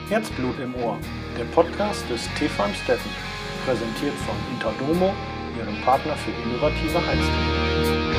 Herzblut im Ohr, der Podcast des TV Amstetten, präsentiert von Interdomo, Ihrem Partner für innovative Heiztechnik.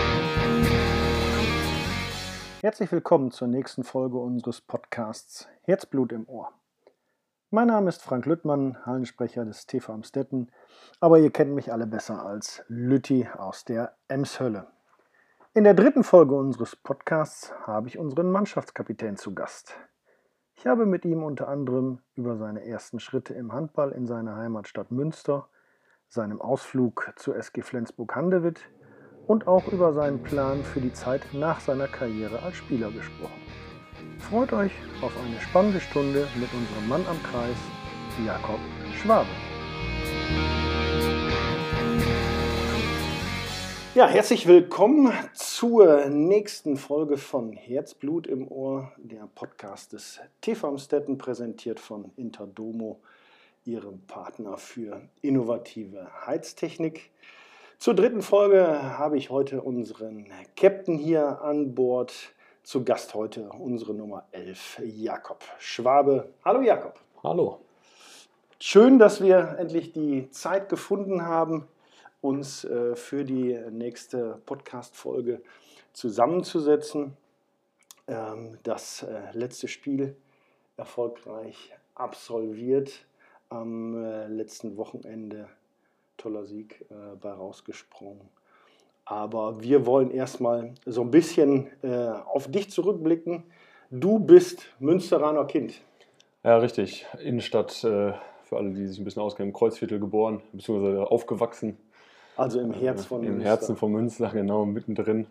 Herzlich willkommen zur nächsten Folge unseres Podcasts Herzblut im Ohr. Mein Name ist Frank Lüttmann, Hallensprecher des TV Amstetten, aber ihr kennt mich alle besser als Lütti aus der Emshölle. In der dritten Folge unseres Podcasts habe ich unseren Mannschaftskapitän zu Gast. Ich habe mit ihm unter anderem über seine ersten Schritte im Handball in seiner Heimatstadt Münster, seinem Ausflug zur SG Flensburg-Handewitt und auch über seinen Plan für die Zeit nach seiner Karriere als Spieler gesprochen. Freut euch auf eine spannende Stunde mit unserem Mann am Kreis, Jakob Schwabe. Ja, herzlich willkommen zur nächsten Folge von Herzblut im Ohr, der Podcast des TV Amstetten, präsentiert von Interdomo, Ihrem Partner für innovative Heiztechnik. Zur dritten Folge habe ich heute unseren Captain hier an Bord. Zu Gast heute unsere Nummer 11, Jakob Schwabe. Hallo Jakob. Hallo. Schön, dass wir endlich die Zeit gefunden haben, uns für die nächste Podcast-Folge zusammenzusetzen. Das letzte Spiel erfolgreich absolviert am letzten Wochenende. Toller Sieg bei rausgesprungen. Aber wir wollen erstmal so ein bisschen auf dich zurückblicken. Du bist Münsteraner Kind. Ja, richtig. Innenstadt, für alle, die sich ein bisschen auskennen, im Kreuzviertel geboren, beziehungsweise aufgewachsen. Also im Herz von Münster. Im Herzen von Münster, genau, mittendrin.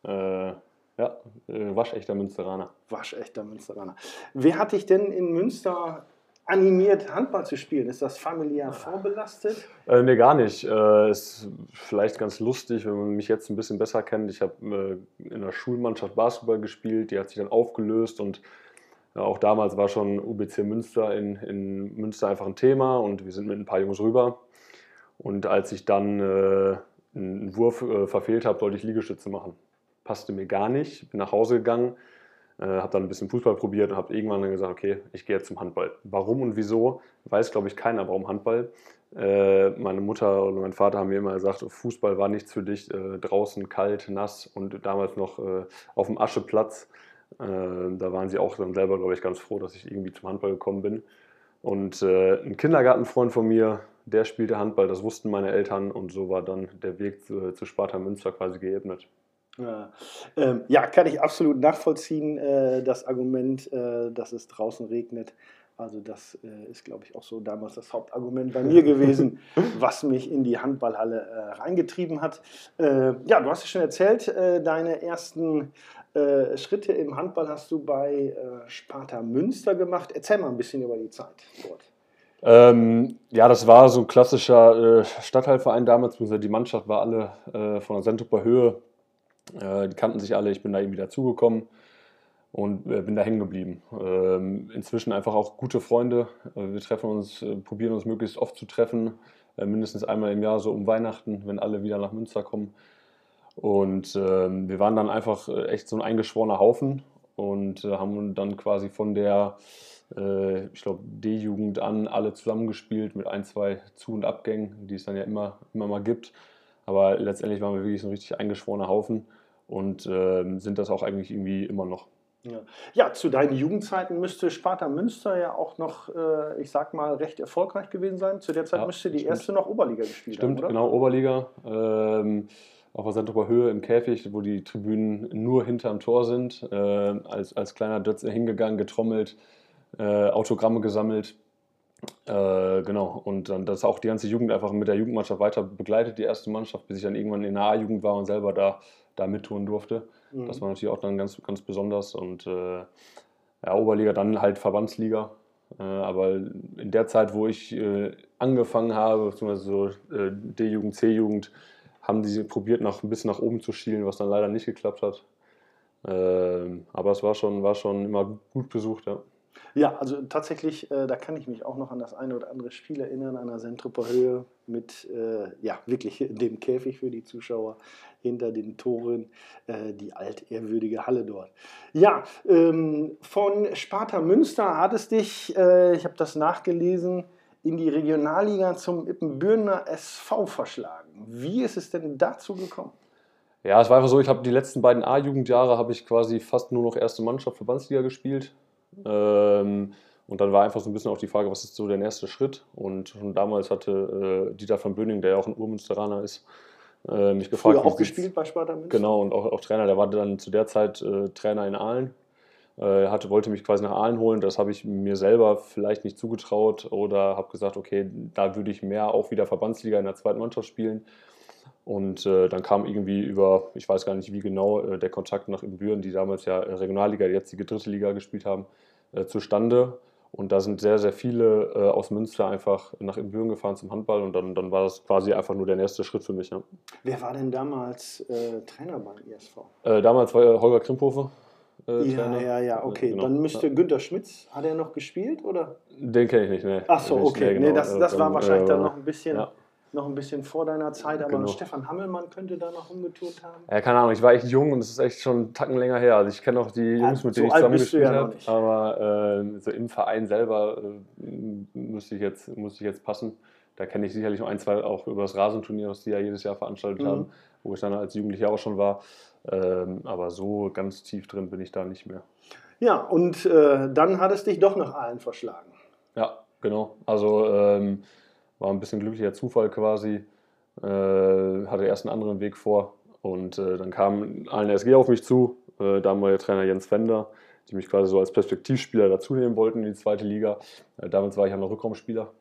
Waschechter Münsteraner. Waschechter Münsteraner. Wer hat dich denn in Münster animiert, Handball zu spielen? Ist das familiär vorbelastet? Nee, gar nicht. Ist vielleicht ganz lustig, wenn man mich jetzt ein bisschen besser kennt. Ich habe in der Schulmannschaft Basketball gespielt, die hat sich dann aufgelöst und auch damals war schon UBC Münster in Münster einfach ein Thema und wir sind mit ein paar Jungs rüber. Und als ich dann einen Wurf verfehlt habe, sollte ich Liegestütze machen. Passte mir gar nicht, bin nach Hause gegangen, habe dann ein bisschen Fußball probiert und habe irgendwann dann gesagt, okay, ich gehe jetzt zum Handball. Warum und wieso, weiß glaube ich keiner, warum Handball. Meine Mutter und mein Vater haben mir immer gesagt, Fußball war nichts für dich, draußen kalt, nass und damals noch auf dem Ascheplatz. Da waren sie auch dann selber, glaube ich, ganz froh, dass ich irgendwie zum Handball gekommen bin. Und ein Kindergartenfreund von mir, der spielte Handball, das wussten meine Eltern und so war dann der Weg zu Sparta Münster quasi geebnet. Ja, kann ich absolut nachvollziehen, das Argument, dass es draußen regnet. Also das ist, glaube ich, auch so damals das Hauptargument bei mir gewesen, was mich in die Handballhalle reingetrieben hat. Ja, du hast es schon erzählt, deine ersten Schritte im Handball hast du bei Sparta Münster gemacht. Erzähl mal ein bisschen über die Zeit dort. Ja, das war so ein klassischer Stadtteilverein damals, die Mannschaft war alle von der Sendtupper Höhe, die kannten sich alle, ich bin da irgendwie dazugekommen und bin da hängen geblieben. Inzwischen einfach auch gute Freunde, wir treffen uns, probieren uns möglichst oft zu treffen, mindestens einmal im Jahr so um Weihnachten, wenn alle wieder nach Münster kommen. Und wir waren dann einfach echt so ein eingeschworener Haufen und haben dann quasi von der ich glaube, D-Jugend an alle zusammengespielt mit ein, zwei Zu- und Abgängen, die es dann ja immer mal gibt. Aber letztendlich waren wir wirklich so ein richtig eingeschworener Haufen und sind das auch eigentlich irgendwie immer noch. Ja, zu deinen Jugendzeiten müsste Sparta Münster ja auch noch, ich sag mal, recht erfolgreich gewesen sein. Zu der Zeit müsste die erste noch Oberliga gespielt haben, oder? Stimmt, genau, Oberliga. Auf der Sendtupper Höhe im Käfig, wo die Tribünen nur hinterm Tor sind. Als kleiner Dötze hingegangen, getrommelt. Autogramme gesammelt. Genau, und dann das auch die ganze Jugend einfach mit der Jugendmannschaft weiter begleitet, die erste Mannschaft, bis ich dann irgendwann in der A-Jugend war und selber da mittun durfte. Mhm. Das war natürlich auch dann ganz, ganz besonders und ja, Oberliga, dann halt Verbandsliga. Aber in der Zeit, wo ich angefangen habe, beziehungsweise so D-Jugend, C-Jugend, haben die probiert, noch ein bisschen nach oben zu schielen, was dann leider nicht geklappt hat. Aber es war schon immer gut besucht, ja. Ja, also tatsächlich, da kann ich mich auch noch an das eine oder andere Spiel erinnern, an der Sentruper Höhe mit ja, wirklich dem Käfig für die Zuschauer hinter den Toren, die altehrwürdige Halle dort. Ja, von Sparta Münster hat es dich, ich habe das nachgelesen, in die Regionalliga zum Ippenbürner SV verschlagen. Wie ist es denn dazu gekommen? Ja, es war einfach so, ich habe die letzten beiden A-Jugendjahre habe ich quasi fast nur noch erste Mannschaft Verbandsliga gespielt. Und dann war einfach so ein bisschen auch die Frage, was ist so der nächste Schritt? Und schon damals hatte Dieter van Böning, der ja auch ein Urmünsteraner ist, mich gefragt, Früher wie auch sieht's. gespielt bei Sparta Münster? Genau, und auch Trainer, der war dann zu der Zeit Trainer in Aalen. Wollte mich quasi nach Aalen holen, das habe ich mir selber vielleicht nicht zugetraut oder habe gesagt, okay, da würde ich mehr auch wieder Verbandsliga in der zweiten Mannschaft spielen. Und dann kam irgendwie über, ich weiß gar nicht wie genau, der Kontakt nach Ibbenbüren, die damals ja Regionalliga, die jetzige dritte Liga gespielt haben, zustande. Und da sind sehr, sehr viele aus Münster einfach nach Ibbenbüren gefahren zum Handball und dann war das quasi einfach nur der nächste Schritt für mich. Ja. Wer war denn damals Trainer beim ISV? Damals war Holger Krimphofe Ja, Trainer. ja, ja, okay. Genau. Dann Ja. müsste Günter Schmitz, hat er noch gespielt, oder? Den kenne ich nicht, ne. Ach so, Nicht, okay. nee, Nee, genau. das war wahrscheinlich dann Ja, noch ein bisschen vor deiner Zeit, aber genau. Stefan Hammelmann könnte da noch rumgeturt haben. Ja, keine Ahnung, ich war echt jung und es ist echt schon einen Tacken länger her. Also ich kenne auch die Jungs, mit So denen ich alt zusammen bist du gespielt ja noch habe, nicht. aber so im Verein selber müsste ich jetzt passen. Da kenne ich sicherlich noch ein, zwei auch über das Rasenturnier, was die ja jedes Jahr veranstaltet haben, wo ich dann als Jugendlicher auch schon war. Aber so ganz tief drin bin ich da nicht mehr. Ja, und dann hat es dich doch nach Aalen verschlagen. Ja, genau. Also war ein bisschen glücklicher Zufall quasi. Hatte erst einen anderen Weg vor. Und dann kam Aalen SG auf mich zu, damaliger Trainer Jens Fender, die mich quasi so als Perspektivspieler dazunehmen wollten in die zweite Liga. Damals war ich ja noch Rückraumspieler.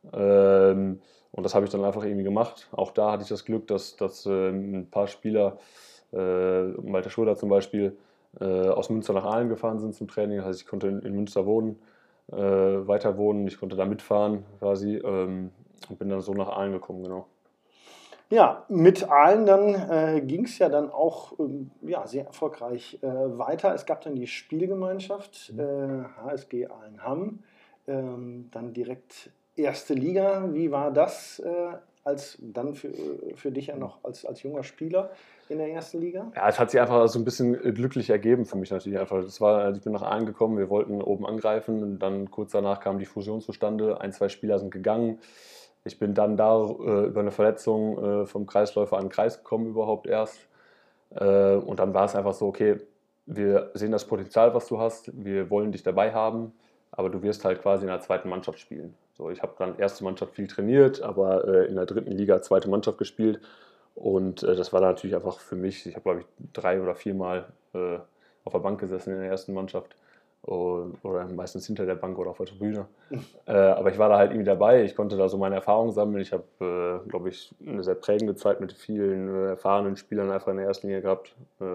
Und das habe ich dann einfach irgendwie gemacht. Auch da hatte ich das Glück, dass ein paar Spieler, Malte Schröder zum Beispiel, aus Münster nach Aalen gefahren sind zum Training. Das heißt, ich konnte in Münster wohnen, weiter wohnen, ich konnte da mitfahren quasi und bin dann so nach Aalen gekommen, genau. Ja, mit Aalen dann ging es ja dann auch ja, sehr erfolgreich weiter. Es gab dann die Spielgemeinschaft HSG Aalen-Hamm, dann direkt erste Liga. Wie war das als dann für dich ja noch als junger Spieler in der ersten Liga? Ja, es hat sich einfach so ein bisschen glücklich ergeben für mich natürlich einfach. Ich bin nach Aalen gekommen, wir wollten oben angreifen und dann kurz danach kam die Fusion zustande. Ein, zwei Spieler sind gegangen. Ich bin dann da über eine Verletzung vom Kreisläufer an den Kreis gekommen überhaupt erst. Und dann war es einfach so, okay, wir sehen das Potenzial, was du hast, wir wollen dich dabei haben, aber du wirst halt quasi in der zweiten Mannschaft spielen. So, ich habe dann erste Mannschaft viel trainiert, aber in der dritten Liga zweite Mannschaft gespielt. Und das war dann natürlich einfach für mich, ich habe glaube ich 3 oder 4 Mal auf der Bank gesessen in der ersten Mannschaft oder meistens hinter der Bank oder auf der Tribüne. Aber ich war da halt irgendwie dabei, ich konnte da so meine Erfahrungen sammeln. Ich habe, glaube ich, eine sehr prägende Zeit mit vielen erfahrenen Spielern einfach in der ersten Liga gehabt.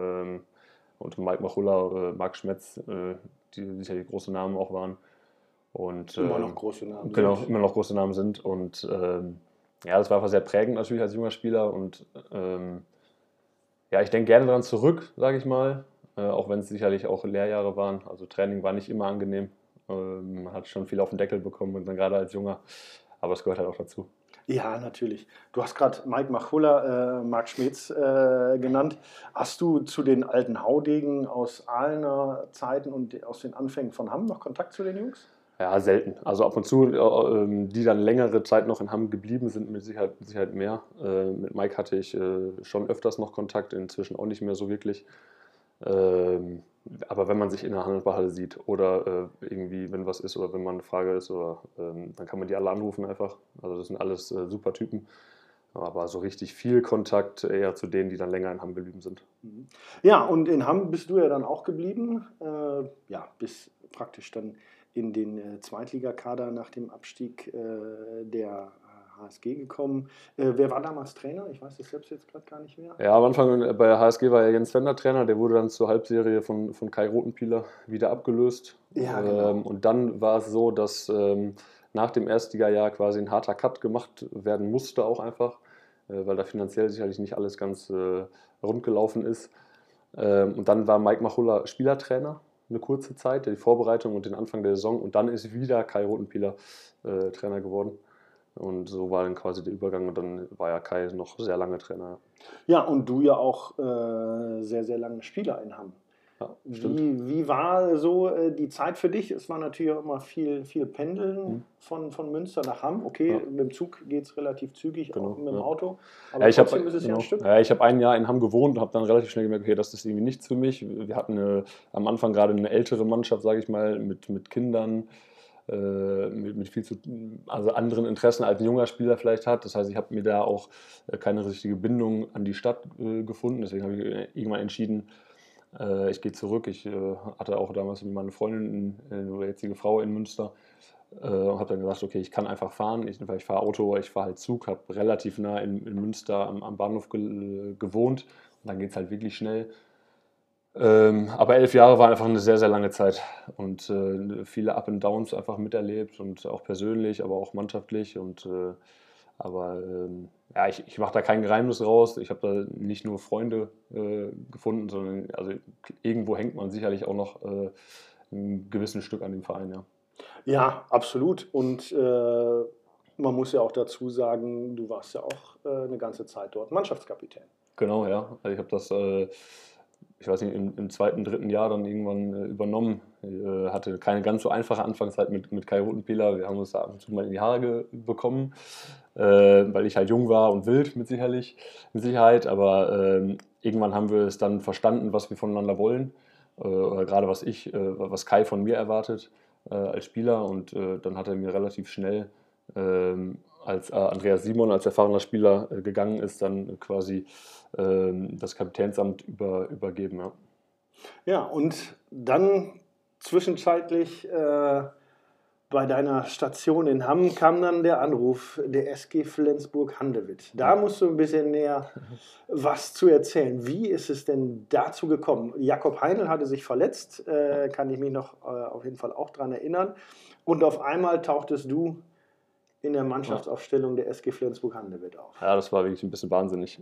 Und Mike Machulla, Marc Schmetz, die sicherlich große Namen auch waren. Und, Immer noch große Namen genau, sind. immer noch große Namen sind. Und ja, das war einfach sehr prägend natürlich als junger Spieler. Und ja, ich denke gerne daran zurück, sage ich mal. Auch wenn es sicherlich auch Lehrjahre waren. Also Training war nicht immer angenehm. Man hat schon viel auf den Deckel bekommen und dann gerade als Junger. Aber es gehört halt auch dazu. Ja, natürlich. Du hast gerade Mike Machulla, Marc Schmetz genannt. Hast du zu den alten Haudegen aus Ahlener Zeiten und aus den Anfängen von Hamm noch Kontakt zu den Jungs? Ja, selten. Also ab und zu, die dann längere Zeit noch in Hamm geblieben sind, mit Sicherheit mehr. Mit Mike hatte ich schon öfters noch Kontakt, inzwischen auch nicht mehr so wirklich. Aber wenn man sich in der Handballhalle sieht oder irgendwie, wenn was ist oder wenn mal eine Frage ist, oder, dann kann man die alle anrufen einfach. Also das sind alles super Typen. Aber so richtig viel Kontakt eher zu denen, die dann länger in Hamm geblieben sind. Ja, und in Hamm bist du ja dann auch geblieben. Ja, bis praktisch dann in den Zweitligakader nach dem Abstieg der HSG gekommen. Wer war damals Trainer? Ich weiß das selbst jetzt gerade gar nicht mehr. Ja, am Anfang bei HSG war ja Jens Fender Trainer, der wurde dann zur Halbserie von Kai Rothenpieler wieder abgelöst. Ja, genau. Und dann war es so, dass nach dem Erstligajahr quasi ein harter Cut gemacht werden musste auch einfach, weil da finanziell sicherlich nicht alles ganz rund gelaufen ist. Und dann war Mike Machulla Spielertrainer eine kurze Zeit, die Vorbereitung und den Anfang der Saison. Und dann ist wieder Kai Rothenpiehler Trainer geworden. Und so war dann quasi der Übergang und dann war ja Kai noch sehr lange Trainer. Ja, und du ja auch sehr, sehr lange Spieler in Hamm. Ja, stimmt. Wie war so die Zeit für dich? Es war natürlich auch immer viel Pendeln von Münster nach Hamm. Okay, Ja. mit dem Zug geht es relativ zügig, Genau, auch mit dem ja. Auto. Aber Ja, ich trotzdem habe ist es ja ein Stück. ich habe ein Jahr in Hamm gewohnt und habe dann relativ schnell gemerkt, okay, das ist irgendwie nichts für mich. Wir hatten am Anfang gerade eine ältere Mannschaft, sage ich mal, mit Kindern, mit viel also anderen Interessen als ein junger Spieler vielleicht hat. Das heißt, ich habe mir da auch keine richtige Bindung an die Stadt gefunden. Deswegen habe ich irgendwann entschieden, ich gehe zurück. Ich hatte auch damals mit meiner Freundin, oder jetzige Frau in Münster, und habe dann gesagt, okay, ich kann einfach fahren. Ich fahre Auto, ich fahre halt Zug, habe relativ nah in Münster am Bahnhof gewohnt. Und dann geht es halt wirklich schnell. Aber 11 Jahre war einfach eine sehr, sehr lange Zeit und viele Up and Downs einfach miterlebt und auch persönlich, aber auch mannschaftlich. Ja, ich mache da kein Geheimnis raus. Ich habe da nicht nur Freunde gefunden, sondern also irgendwo hängt man sicherlich auch noch ein gewisses Stück an dem Verein, ja. Ja, absolut. Und man muss ja auch dazu sagen, du warst ja auch eine ganze Zeit dort Mannschaftskapitän. Genau, ja. Also ich habe das, ich weiß nicht, im zweiten, dritten Jahr dann irgendwann übernommen. Hatte keine ganz so einfache Anfangszeit mit Kai Rothenpiehler. Wir haben uns da ab und zu mal in die Haare bekommen, weil ich halt jung war und wild mit Sicherheit. Aber irgendwann haben wir es dann verstanden, was wir voneinander wollen. Oder gerade was Kai von mir erwartet als Spieler. Und dann hat er mir relativ schnell als Andreas Simon als erfahrener Spieler gegangen ist, dann quasi das Kapitänsamt übergeben. Ja. Ja, und dann zwischenzeitlich bei deiner Station in Hamm kam dann der Anruf der SG Flensburg-Handewitt. Da musst du ein bisschen näher was zu erzählen. Wie ist es denn dazu gekommen? Jakob Heinl hatte sich verletzt, kann ich mich noch auf jeden Fall auch daran erinnern. Und auf einmal tauchtest du in der Mannschaftsaufstellung der SG Flensburg-Handewitt auf. Ja, das war wirklich ein bisschen wahnsinnig.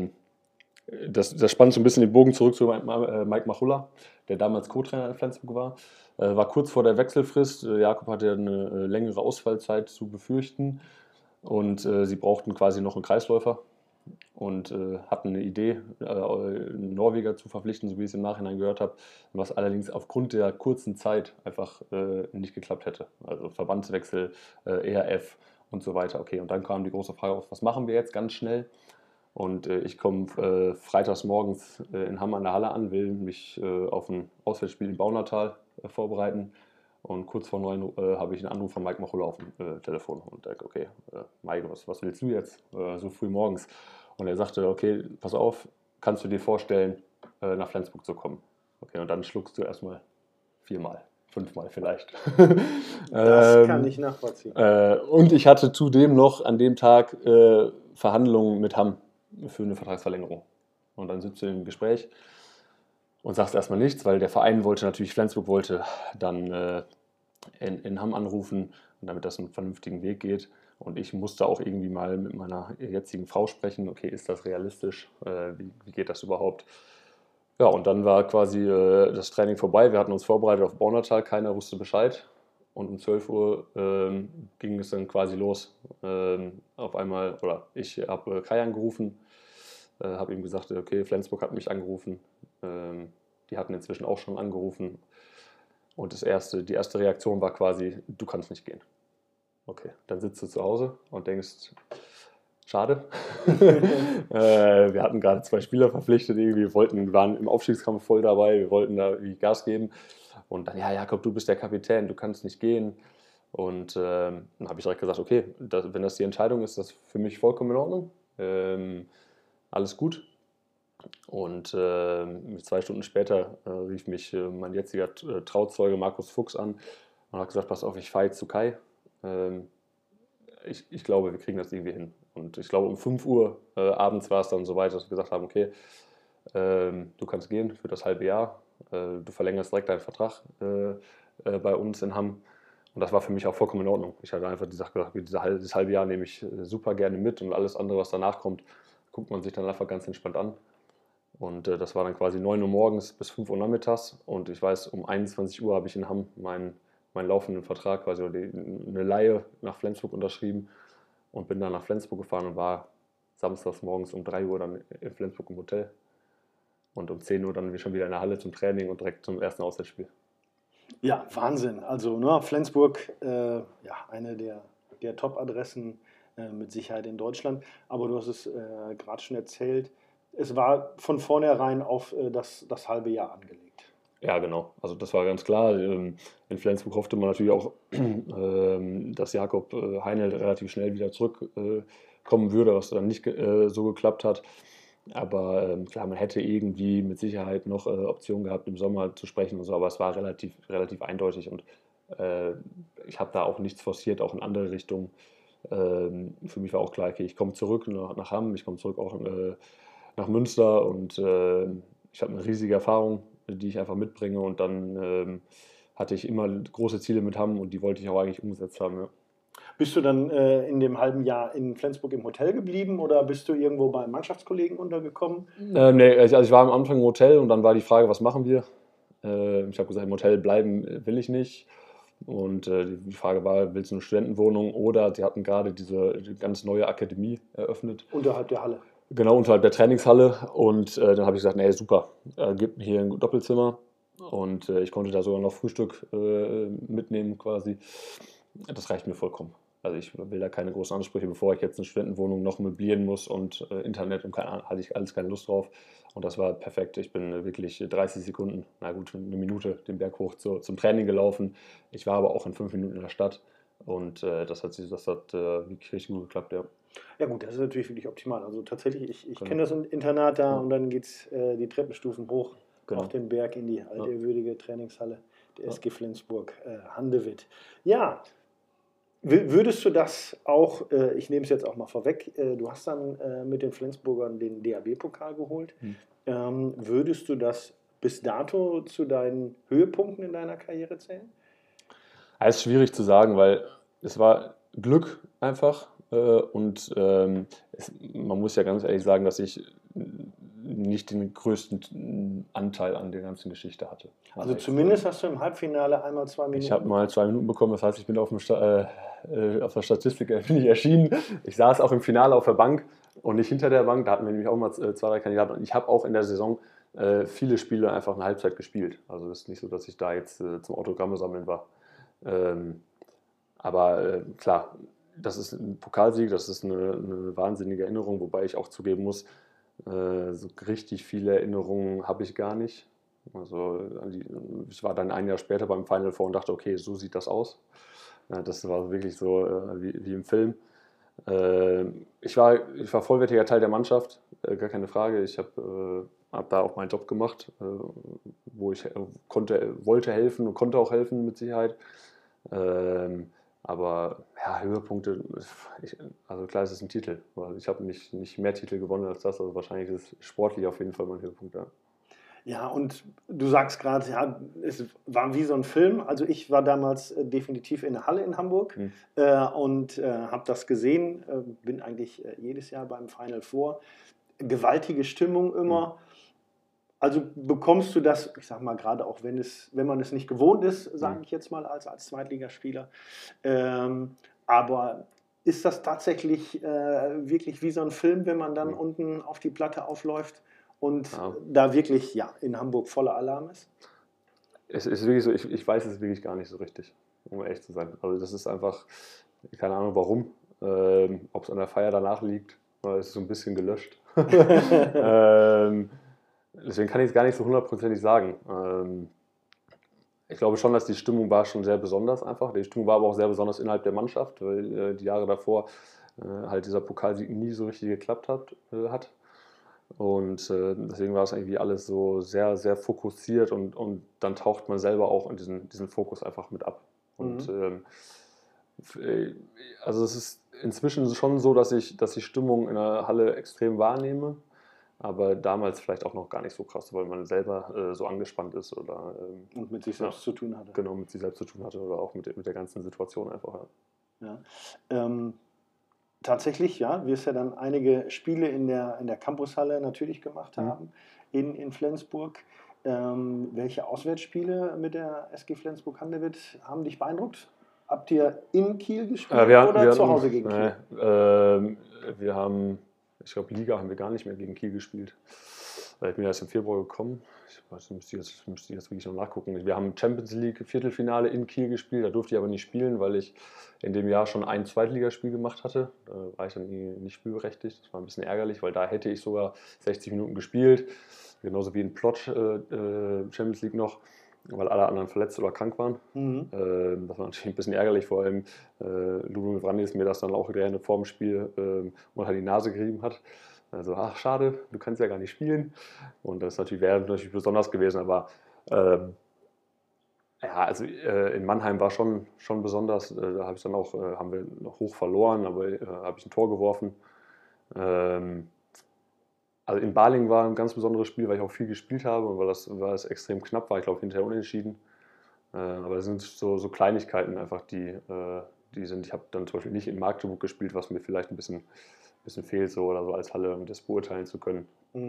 Das spannt so ein bisschen den Bogen zurück zu Mike Machulla, der damals Co-Trainer in Flensburg war. War kurz vor der Wechselfrist. Jakob hatte eine längere Ausfallzeit zu befürchten und sie brauchten quasi noch einen Kreisläufer und hatten eine Idee, einen Norweger zu verpflichten, so wie ich es im Nachhinein gehört habe, was allerdings aufgrund der kurzen Zeit einfach nicht geklappt hätte. Also Verbandswechsel, ERF und so weiter. Okay, und dann kam die große Frage auf, was machen wir jetzt ganz schnell? Und ich komme freitags morgens in Hamm an der Halle an, will mich auf ein Auswärtsspiel in Baunatal vorbereiten. Und kurz vor 9 habe ich einen Anruf von Mike Machulla auf dem Telefon und denke, okay, Mike, was willst du jetzt so früh morgens? Und er sagte, okay, pass auf, kannst du dir vorstellen, nach Flensburg zu kommen? Okay, und dann schluckst du erstmal 4-mal, 5-mal vielleicht. Das kann ich nachvollziehen. Und ich hatte zudem noch an dem Tag Verhandlungen mit Hamm für eine Vertragsverlängerung. Und dann sitzt du im Gespräch und sagst erstmal nichts, weil der Verein Flensburg wollte dann in Hamm anrufen, damit das einen vernünftigen Weg geht. Und ich musste auch irgendwie mal mit meiner jetzigen Frau sprechen, okay, ist das realistisch? Wie geht das überhaupt? Ja, und dann war quasi das Training vorbei. Wir hatten uns vorbereitet auf Baunatal, keiner wusste Bescheid. Und um 12 Uhr ging es dann quasi los. Auf einmal, oder ich habe Kai angerufen, habe ihm gesagt, okay, Flensburg hat mich angerufen. Die hatten inzwischen auch schon angerufen. Und die erste Reaktion war quasi, du kannst nicht gehen. Okay, dann sitzt du zu Hause und denkst, schade. Wir hatten gerade 2 Spieler verpflichtet, wir waren im Aufstiegskampf voll dabei, wir wollten da irgendwie Gas geben. Und dann, ja, Jakob, du bist der Kapitän, du kannst nicht gehen. Und dann habe ich direkt gesagt, okay, wenn das die Entscheidung ist, das ist für mich vollkommen in Ordnung. Alles gut. Und 2 Stunden später rief mich mein jetziger Trauzeuge Markus Fuchs an und hat gesagt, pass auf, ich fahre jetzt zu Kai. Ich glaube, wir kriegen das irgendwie hin. Und ich glaube, um 5 Uhr abends war es dann so weit, dass wir gesagt haben, okay, du kannst gehen für das halbe Jahr. Du verlängerst direkt deinen Vertrag bei uns in Hamm. Und das war für mich auch vollkommen in Ordnung. Ich hatte einfach gesagt, das halbe Jahr nehme ich super gerne mit und alles andere, was danach kommt, guckt man sich dann einfach ganz entspannt an. Und das war dann quasi 9 Uhr morgens bis 5 Uhr nachmittags. Und ich weiß, um 21 Uhr habe ich in Hamm meinen laufenden Vertrag, quasi eine Leihe nach Flensburg unterschrieben und bin dann nach Flensburg gefahren und war samstags morgens um 3 Uhr dann in Flensburg im Hotel. Und um 10 Uhr dann schon wieder in der Halle zum Training und direkt zum ersten Auswärtsspiel. Ja, Wahnsinn. Also Flensburg, ja, eine der Top-Adressen mit Sicherheit in Deutschland. Aber du hast es gerade schon erzählt, es war von vornherein auf das halbe Jahr angelegt. Ja, genau. Also das war ganz klar. In Flensburg hoffte man natürlich auch, dass Jakob Heinl relativ schnell wieder zurückkommen würde, was dann nicht so geklappt hat. Aber klar, man hätte irgendwie mit Sicherheit noch Optionen gehabt, im Sommer zu sprechen und so, aber es war relativ eindeutig und ich habe da auch nichts forciert, auch in andere Richtungen. Für mich war auch klar, okay, ich komme zurück nach Hamm, ich komme zurück auch nach Münster und ich habe eine riesige Erfahrung, die ich einfach mitbringe und dann hatte ich immer große Ziele mit Hamm und die wollte ich auch eigentlich umgesetzt haben. Ja. Bist du dann in dem halben Jahr in Flensburg im Hotel geblieben oder bist du irgendwo bei Mannschaftskollegen untergekommen? Nee, also ich war am Anfang im Hotel und dann war die Frage, was machen wir? Ich habe gesagt, im Hotel bleiben will ich nicht. Und die Frage war, willst du eine Studentenwohnung oder sie hatten gerade diese ganz neue Akademie eröffnet. Unterhalb der Halle. Genau, unterhalb der Trainingshalle. Und dann habe ich gesagt, nee, super, gib mir hier ein Doppelzimmer. Und ich konnte da sogar noch Frühstück mitnehmen quasi. Das reicht mir vollkommen. Also ich will da keine großen Ansprüche, bevor ich jetzt eine Studentenwohnung noch möblieren muss und Internet und hatte ich alles keine Lust drauf. Und das war perfekt. Ich bin wirklich 30 Sekunden, na gut, eine Minute den Berg hoch zum Training gelaufen. Ich war aber auch in 5 Minuten in der Stadt und das hat wirklich richtig gut geklappt, ja. Ja gut, das ist natürlich wirklich optimal. Also tatsächlich, ich Genau. kenne das Internat da Ja. und dann geht es die Treppenstufen hoch Genau. auf den Berg in die alte, würdige Trainingshalle der Ja. SG Flensburg Handewitt. Ja, würdest du das auch, ich nehme es jetzt auch mal vorweg, du hast dann mit den Flensburgern den DHB-Pokal geholt. Würdest du das bis dato zu deinen Höhepunkten in deiner Karriere zählen? Ja, ist schwierig zu sagen, weil es war Glück einfach und man muss ja ganz ehrlich sagen, dass ich nicht den größten Anteil an der ganzen Geschichte hatte. Also zumindest hast du im Halbfinale einmal 2 Minuten. Ich habe mal 2 Minuten bekommen, das heißt, ich bin auf der Statistik bin ich erschienen. Ich saß auch im Finale auf der Bank und nicht hinter der Bank. Da hatten wir nämlich auch mal 2, 3 Kandidaten. Und ich habe auch in der Saison viele Spiele einfach eine Halbzeit gespielt. Also es ist nicht so, dass ich da jetzt zum Autogramme sammeln war. Aber klar, das ist ein Pokalsieg, das ist eine wahnsinnige Erinnerung, wobei ich auch zugeben muss, so richtig viele Erinnerungen habe ich gar nicht. Also ich war dann ein Jahr später beim Final Four und dachte, okay, so sieht das aus. Das war wirklich so wie im Film. Ich war vollwertiger Teil der Mannschaft, gar keine Frage. Ich habe da auch meinen Job gemacht, wo ich wollte helfen und konnte auch helfen mit Sicherheit. Aber ja, Höhepunkte, also klar, es ist ein Titel. Weil ich habe nicht mehr Titel gewonnen als das, also wahrscheinlich ist sportlich auf jeden Fall mein Höhepunkt. Ja. Ja, und du sagst gerade, ja, es war wie so ein Film. Also ich war damals definitiv in der Halle in Hamburg und habe das gesehen, bin eigentlich jedes Jahr beim Final Four. Gewaltige Stimmung immer. Also bekommst du das, ich sag mal gerade auch, wenn man es nicht gewohnt ist, sage ich jetzt mal als Zweitligaspieler. Aber ist das tatsächlich wirklich wie so ein Film, wenn man dann unten auf die Platte aufläuft? Und da wirklich, ja, in Hamburg voller Alarm ist? Es ist wirklich so, ich weiß es wirklich gar nicht so richtig, um ehrlich zu sein. Also das ist einfach, keine Ahnung warum, ob es an der Feier danach liegt, oder es ist so ein bisschen gelöscht. Deswegen kann ich es gar nicht so hundertprozentig sagen. Ich glaube schon, dass die Stimmung war schon sehr besonders einfach. Die Stimmung war aber auch sehr besonders innerhalb der Mannschaft, weil die Jahre davor halt dieser Pokalsieg nie so richtig geklappt hat. Und deswegen war es irgendwie alles so sehr, sehr fokussiert und dann taucht man selber auch in diesen Fokus einfach mit ab. Und also es ist inzwischen schon so, dass ich die Stimmung in der Halle extrem wahrnehme, aber damals vielleicht auch noch gar nicht so krass, weil man selber so angespannt ist oder und mit sich selbst zu tun hatte. Genau, mit sich selbst zu tun hatte oder auch mit der ganzen Situation einfach. Ja. Tatsächlich, ja, wirst ja dann einige Spiele in der Campushalle natürlich gemacht haben. in Flensburg. Welche Auswärtsspiele mit der SG Flensburg-Handewitt haben dich beeindruckt? Habt ihr in Kiel gespielt oder zu Hause gegen Kiel? Wir haben, ich glaube, Liga haben wir gar nicht mehr gegen Kiel gespielt. Ich bin erst im Februar gekommen. Ich weiß, müsste ich jetzt wirklich noch nachgucken. Wir haben Champions League Viertelfinale in Kiel gespielt. Da durfte ich aber nicht spielen, weil ich in dem Jahr schon ein Zweitligaspiel gemacht hatte. Da war ich dann nicht spielberechtigt. Das war ein bisschen ärgerlich, weil da hätte ich sogar 60 Minuten gespielt. Genauso wie in Plot Champions League noch, weil alle anderen verletzt oder krank waren. Das war natürlich ein bisschen ärgerlich, vor allem Ludo Mivrandis mir das dann auch gerne vor dem Spiel unter die Nase gerieben hat. Also, ach schade, du kannst ja gar nicht spielen. Und das wäre natürlich besonders gewesen, aber also in Mannheim war schon besonders. Da habe ich dann auch, haben wir noch hoch verloren, aber habe ich ein Tor geworfen. Also in Balingen war ein ganz besonderes Spiel, weil ich auch viel gespielt habe und weil es extrem knapp war. Ich glaube, hinterher unentschieden. Aber das sind so Kleinigkeiten einfach, die sind. Ich habe dann zum Beispiel nicht in Magdeburg gespielt, was mir vielleicht ein bisschen fehlt, so oder so als Halle, um das beurteilen zu können.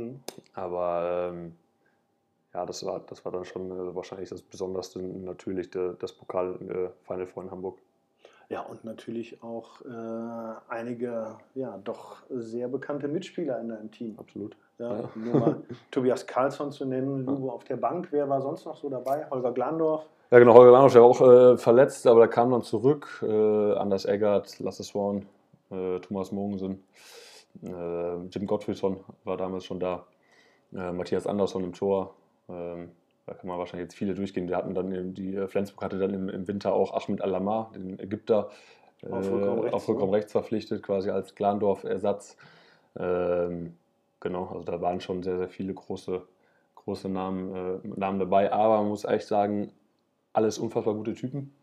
Aber das war dann schon wahrscheinlich das Besonderste, natürlich das Pokal-Final Four in Hamburg. Ja, und natürlich auch einige doch sehr bekannte Mitspieler in deinem Team. Absolut. Ja. Nur mal Tobias Karlsson zu nennen, Lugo auf der Bank. Wer war sonst noch so dabei? Holger Glandorf? Ja, genau, Holger Glandorf, der war auch verletzt, aber der kam dann zurück. Anders Eggert, Lasse Swan, Thomas Mogensen, Jim Gottfriedson war damals schon da, Matthias Andersson im Tor. Da kann man wahrscheinlich jetzt viele durchgehen. Wir hatten dann Flensburg hatte dann im Winter auch Ahmed Al-Lamar, den Ägypter, auf vollkommen rechts verpflichtet, quasi als Glandorf-Ersatz. Genau, also da waren schon sehr, sehr viele große Namen dabei. Aber man muss echt sagen, alles unfassbar gute Typen.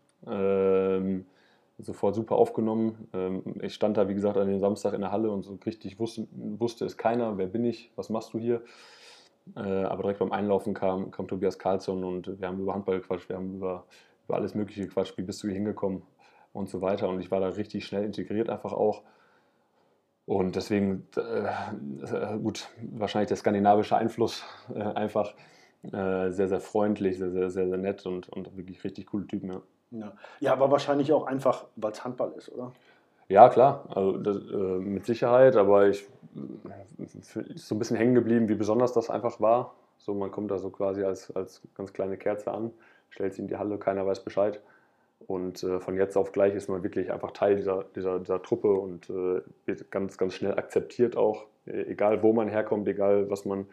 Sofort super aufgenommen. Ich stand da, wie gesagt, an dem Samstag in der Halle und so richtig wusste es keiner, wer bin ich, was machst du hier? Aber direkt beim Einlaufen kam Tobias Karlsson und wir haben über Handball gequatscht, wir haben über alles Mögliche gequatscht, wie bist du hier hingekommen und so weiter. Und ich war da richtig schnell integriert einfach auch. Und deswegen, gut, wahrscheinlich der skandinavische Einfluss einfach sehr, sehr freundlich, sehr, sehr, sehr, sehr nett und wirklich richtig coole Typen. Ja, aber wahrscheinlich auch einfach, weil es Handball ist, oder? Ja, klar, also mit Sicherheit, aber ist so ein bisschen hängen geblieben, wie besonders das einfach war. So, man kommt da so quasi als ganz kleine Kerze an, stellt sie in die Halle, keiner weiß Bescheid. Und von jetzt auf gleich ist man wirklich einfach Teil dieser Truppe und wird ganz, ganz schnell akzeptiert auch, egal wo man herkommt, egal was man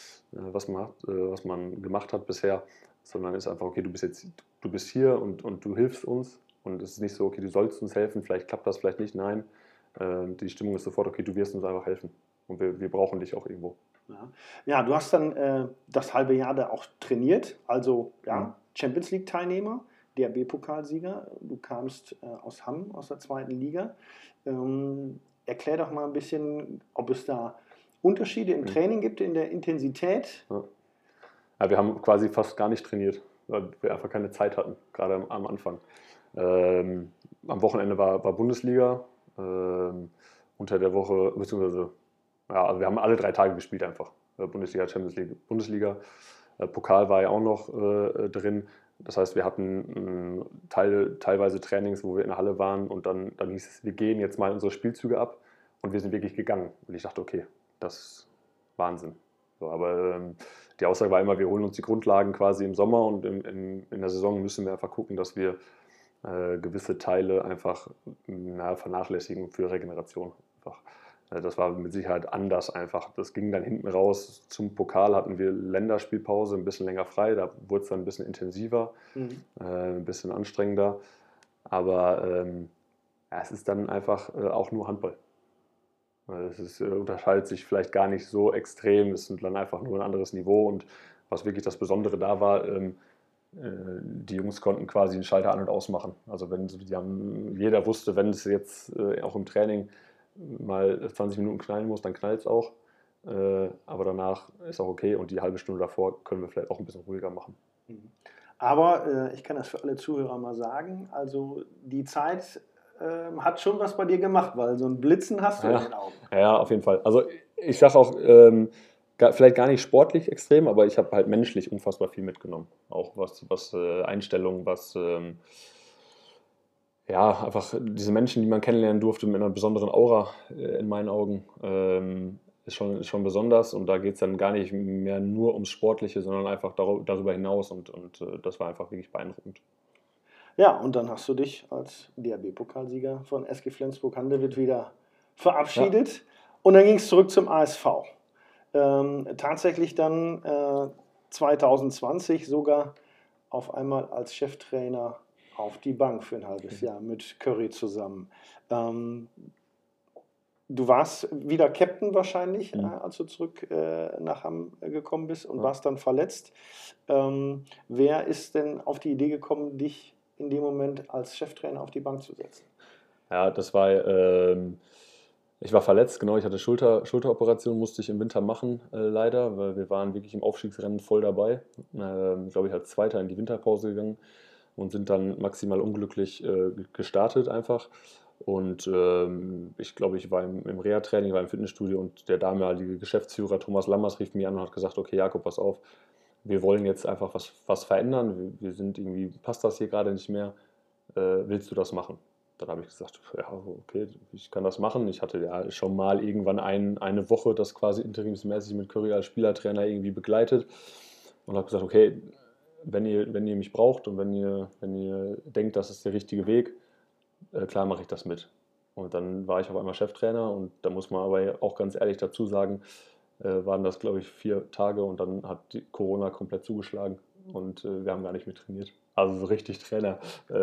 gemacht hat bisher, sondern ist einfach, okay, du bist hier und du hilfst uns. Und es ist nicht so, okay, du sollst uns helfen, vielleicht klappt das, vielleicht nicht. Nein, die Stimmung ist sofort, okay, du wirst uns einfach helfen. Und wir brauchen dich auch irgendwo. Ja, du hast dann das halbe Jahr da auch trainiert. Also Champions League-Teilnehmer, DRB-Pokalsieger. Du kamst aus Hamm, aus der 2. Liga. Erklär doch mal ein bisschen, ob es da Unterschiede im Training gibt, in der Intensität. Ja, wir haben quasi fast gar nicht trainiert, weil wir einfach keine Zeit hatten, gerade am Anfang. Am Wochenende war Bundesliga, unter der Woche, beziehungsweise, also wir haben alle 3 Tage gespielt einfach. Bundesliga, Champions League, Bundesliga. Pokal war ja auch noch drin. Das heißt, wir hatten teilweise Trainings, wo wir in der Halle waren und dann hieß es, wir gehen jetzt mal unsere Spielzüge ab und wir sind wirklich gegangen. Und ich dachte, okay, das ist Wahnsinn. So, aber die Aussage war immer, wir holen uns die Grundlagen quasi im Sommer und in der Saison müssen wir einfach gucken, dass wir gewisse Teile einfach vernachlässigen für Regeneration. Einfach. Das war mit Sicherheit anders einfach. Das ging dann hinten raus. Zum Pokal hatten wir Länderspielpause, ein bisschen länger frei. Da wurde es dann ein bisschen intensiver, ein bisschen anstrengender. Aber es ist dann einfach auch nur Handball. Es unterscheidet sich vielleicht gar nicht so extrem. Es ist dann einfach nur ein anderes Niveau. Und was wirklich das Besondere da war, die Jungs konnten quasi den Schalter an- und ausmachen. Also jeder wusste, wenn es jetzt auch im Training mal 20 Minuten knallen muss, dann knallt es auch. Aber danach ist auch okay und die halbe Stunde davor können wir vielleicht auch ein bisschen ruhiger machen. Aber ich kann das für alle Zuhörer mal sagen, also die Zeit hat schon was bei dir gemacht, weil so ein Blitzen hast du in den Augen. Ja, auf jeden Fall. Also ich sage auch, vielleicht gar nicht sportlich extrem, aber ich habe halt menschlich unfassbar viel mitgenommen. Auch was Einstellung, ja, einfach diese Menschen, die man kennenlernen durfte mit einer besonderen Aura in meinen Augen, ist schon besonders. Und da geht es dann gar nicht mehr nur ums Sportliche, sondern einfach darüber hinaus. Und das war einfach wirklich beeindruckend. Ja, und dann hast du dich als DHB-Pokalsieger von SG Flensburg-Handewitt wieder verabschiedet. Ja. Und dann ging es zurück zum ASV. Tatsächlich dann 2020 sogar auf einmal als Cheftrainer auf die Bank für ein halbes Jahr mit Curry zusammen. Du warst wieder Captain wahrscheinlich, als du zurück nach Hamm gekommen bist und warst dann verletzt. Wer ist denn auf die Idee gekommen, dich in dem Moment als Cheftrainer auf die Bank zu setzen? Ja, das war, ich war verletzt, genau, ich hatte Schulteroperation, musste ich im Winter machen, leider, weil wir waren wirklich im Aufstiegsrennen voll dabei. Ich glaube, ich als Zweiter in die Winterpause gegangen und sind dann maximal unglücklich gestartet einfach. Und ich glaube, ich war im Reha-Training, war im Fitnessstudio und der damalige Geschäftsführer Thomas Lammers rief mich an und hat gesagt, okay Jakob, pass auf, wir wollen jetzt einfach was verändern, wir sind irgendwie, passt das hier gerade nicht mehr, willst du das machen? Dann habe ich gesagt, ja, okay, ich kann das machen. Ich hatte ja schon mal irgendwann eine Woche das quasi interimsmäßig mit Curry als Spielertrainer irgendwie begleitet und habe gesagt, okay, wenn ihr mich braucht und wenn ihr denkt, das ist der richtige Weg, klar mache ich das mit. Und dann war ich auf einmal Cheftrainer und da muss man aber auch ganz ehrlich dazu sagen, waren das, glaube ich, 4 Tage und dann hat die Corona komplett zugeschlagen und wir haben gar nicht mehr trainiert. Also so richtig Trainer,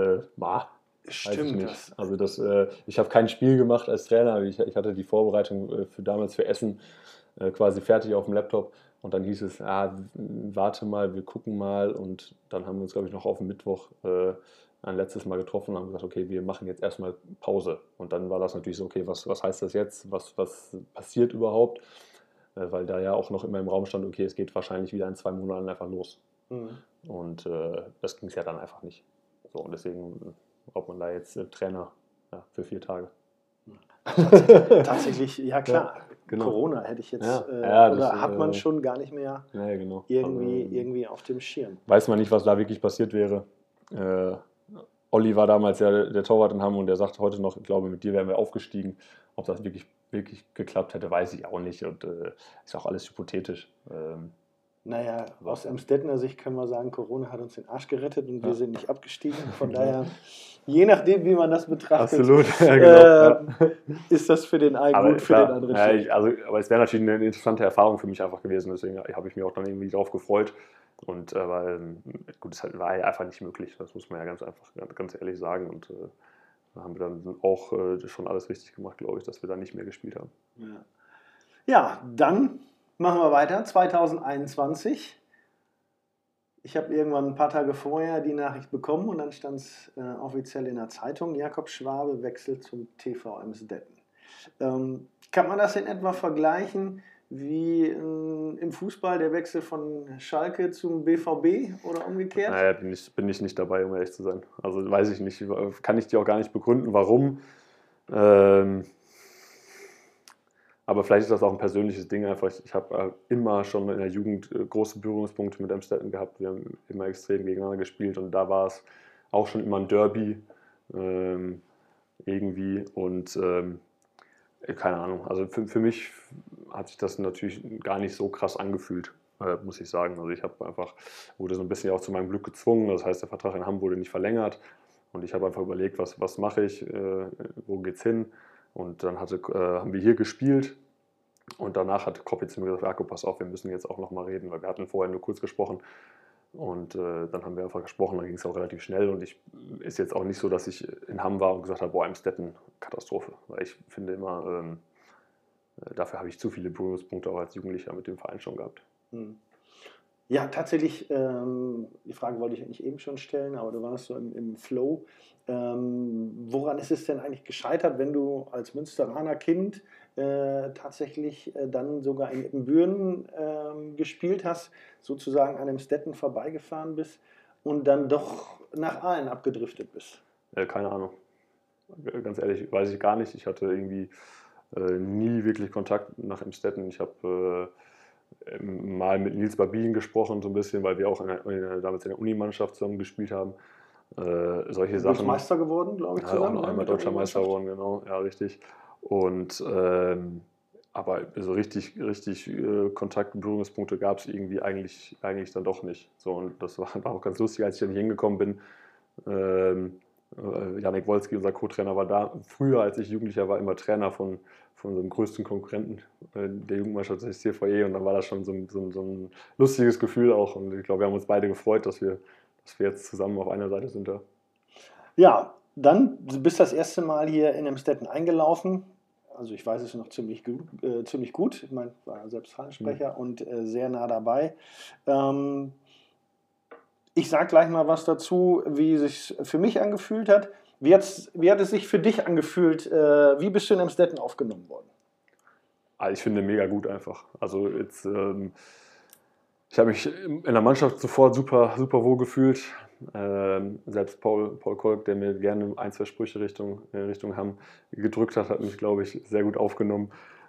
weiß ich nicht. Also ich habe kein Spiel gemacht als Trainer, ich hatte die Vorbereitung damals für Essen quasi fertig auf dem Laptop und dann hieß es, warte mal, wir gucken mal und dann haben wir uns, glaube ich, noch auf den Mittwoch ein letztes Mal getroffen und haben gesagt, okay, wir machen jetzt erstmal Pause. Und dann war das natürlich so, okay, was heißt das jetzt? Was passiert überhaupt? Weil da ja auch noch immer im Raum stand, okay, es geht wahrscheinlich wieder in 2 Monaten einfach los. Und das ging es ja dann einfach nicht. So, und deswegen braucht man da jetzt Trainer für 4 Tage. Tatsächlich, ja klar. Ja, genau. Corona hätte ich jetzt, oder hat man schon gar nicht mehr genau. irgendwie auf dem Schirm. Weiß man nicht, was da wirklich passiert wäre. Olli war damals ja der Torwart in Hamm und der sagt heute noch, ich glaube, mit dir wären wir aufgestiegen. Ob das wirklich geklappt hätte, weiß ich auch nicht und ist auch alles hypothetisch. Naja, aus Emstettener Sicht können wir sagen, Corona hat uns den Arsch gerettet und wir sind nicht abgestiegen. Von daher, je nachdem, wie man das betrachtet, absolut, ja, genau, ist das für den einen gut, für den anderen schlecht. Aber es wäre natürlich eine interessante Erfahrung für mich einfach gewesen, deswegen habe ich mich auch dann irgendwie drauf gefreut. Und aber gut, es war ja einfach nicht möglich, das muss man ja ganz ehrlich sagen. Und da haben wir dann auch schon alles richtig gemacht, glaube ich, dass wir da nicht mehr gespielt haben. Ja, dann machen wir weiter. 2021. Ich habe irgendwann ein paar Tage vorher die Nachricht bekommen und dann stand es offiziell in der Zeitung, Jakob Schwabe wechselt zum TV Emsdetten. Kann man das in etwa vergleichen wie im Fußball der Wechsel von Schalke zum BVB oder umgekehrt? Naja, bin ich nicht dabei, um ehrlich zu sein. Also weiß ich nicht, kann ich dir auch gar nicht begründen, warum. Aber vielleicht ist das auch ein persönliches Ding einfach. Ich habe immer schon in der Jugend große Berührungspunkte mit Emsdetten gehabt. Wir haben immer extrem gegeneinander gespielt und da war es auch schon immer ein Derby irgendwie und keine Ahnung. Also für mich hat sich das natürlich gar nicht so krass angefühlt, muss ich sagen. Also ich wurde so ein bisschen auch zu meinem Glück gezwungen. Das heißt, der Vertrag in Hamm wurde nicht verlängert und ich habe einfach überlegt, was mache ich, wo geht's hin? Und dann haben wir hier gespielt und danach hat Koppi zu mir gesagt, Jakob, pass auf, wir müssen jetzt auch nochmal reden, weil wir hatten vorher nur kurz gesprochen und dann haben wir einfach gesprochen, dann ging es auch relativ schnell und ist jetzt auch nicht so, dass ich in Hamm war und gesagt habe, boah, Emsdetten, Katastrophe, weil ich finde immer, dafür habe ich zu viele Berührungspunkte auch als Jugendlicher mit dem Verein schon gehabt. Ja, tatsächlich, die Frage wollte ich eigentlich eben schon stellen, aber du warst so im Flow. Woran ist es denn eigentlich gescheitert, wenn du als Münsteraner Kind tatsächlich dann sogar in Ibbenbüren gespielt hast, sozusagen an Emsdetten vorbeigefahren bist und dann doch nach Aalen abgedriftet bist? Keine Ahnung. Ganz ehrlich, weiß ich gar nicht. Ich hatte irgendwie nie wirklich Kontakt nach Emsdetten. Ich habe mal mit Nils Babin gesprochen, so ein bisschen, weil wir auch damals in der Unimannschaft zusammen gespielt haben. Solche Du bist Sachen. Meister geworden, glaube ich, Ja, auch zusammen. noch Ne, einmal mit der deutscher Meister Unimannschaft. geworden, genau, ja, richtig. Und aber so richtig Kontakt, Berührungspunkte gab es irgendwie eigentlich dann doch nicht. So, und das war auch ganz lustig, als ich da nicht hingekommen bin. Janik Wolski, unser Co-Trainer, war da früher, als ich Jugendlicher war, immer Trainer von unserem größten Konkurrenten der Jugendmannschaft, des CVE. Und dann war das schon so ein lustiges Gefühl auch. Und ich glaube, wir haben uns beide gefreut, dass wir jetzt zusammen auf einer Seite sind. Ja, dann bist du das erste Mal hier in Emstetten eingelaufen. Also ich weiß es noch ziemlich gut. Ich meine, ich war selbst Hallensprecher und sehr nah dabei. Ich sage gleich mal was dazu, wie es sich für mich angefühlt hat. Wie hat es sich für dich angefühlt? Wie bist du in Emstetten aufgenommen worden? Ich finde mega gut einfach. Also jetzt, ich habe mich in der Mannschaft sofort super wohl gefühlt. Selbst Paul Kolk, der mir gerne ein, zwei Sprüche Richtung Hamm gedrückt hat mich, glaube ich, sehr gut aufgenommen.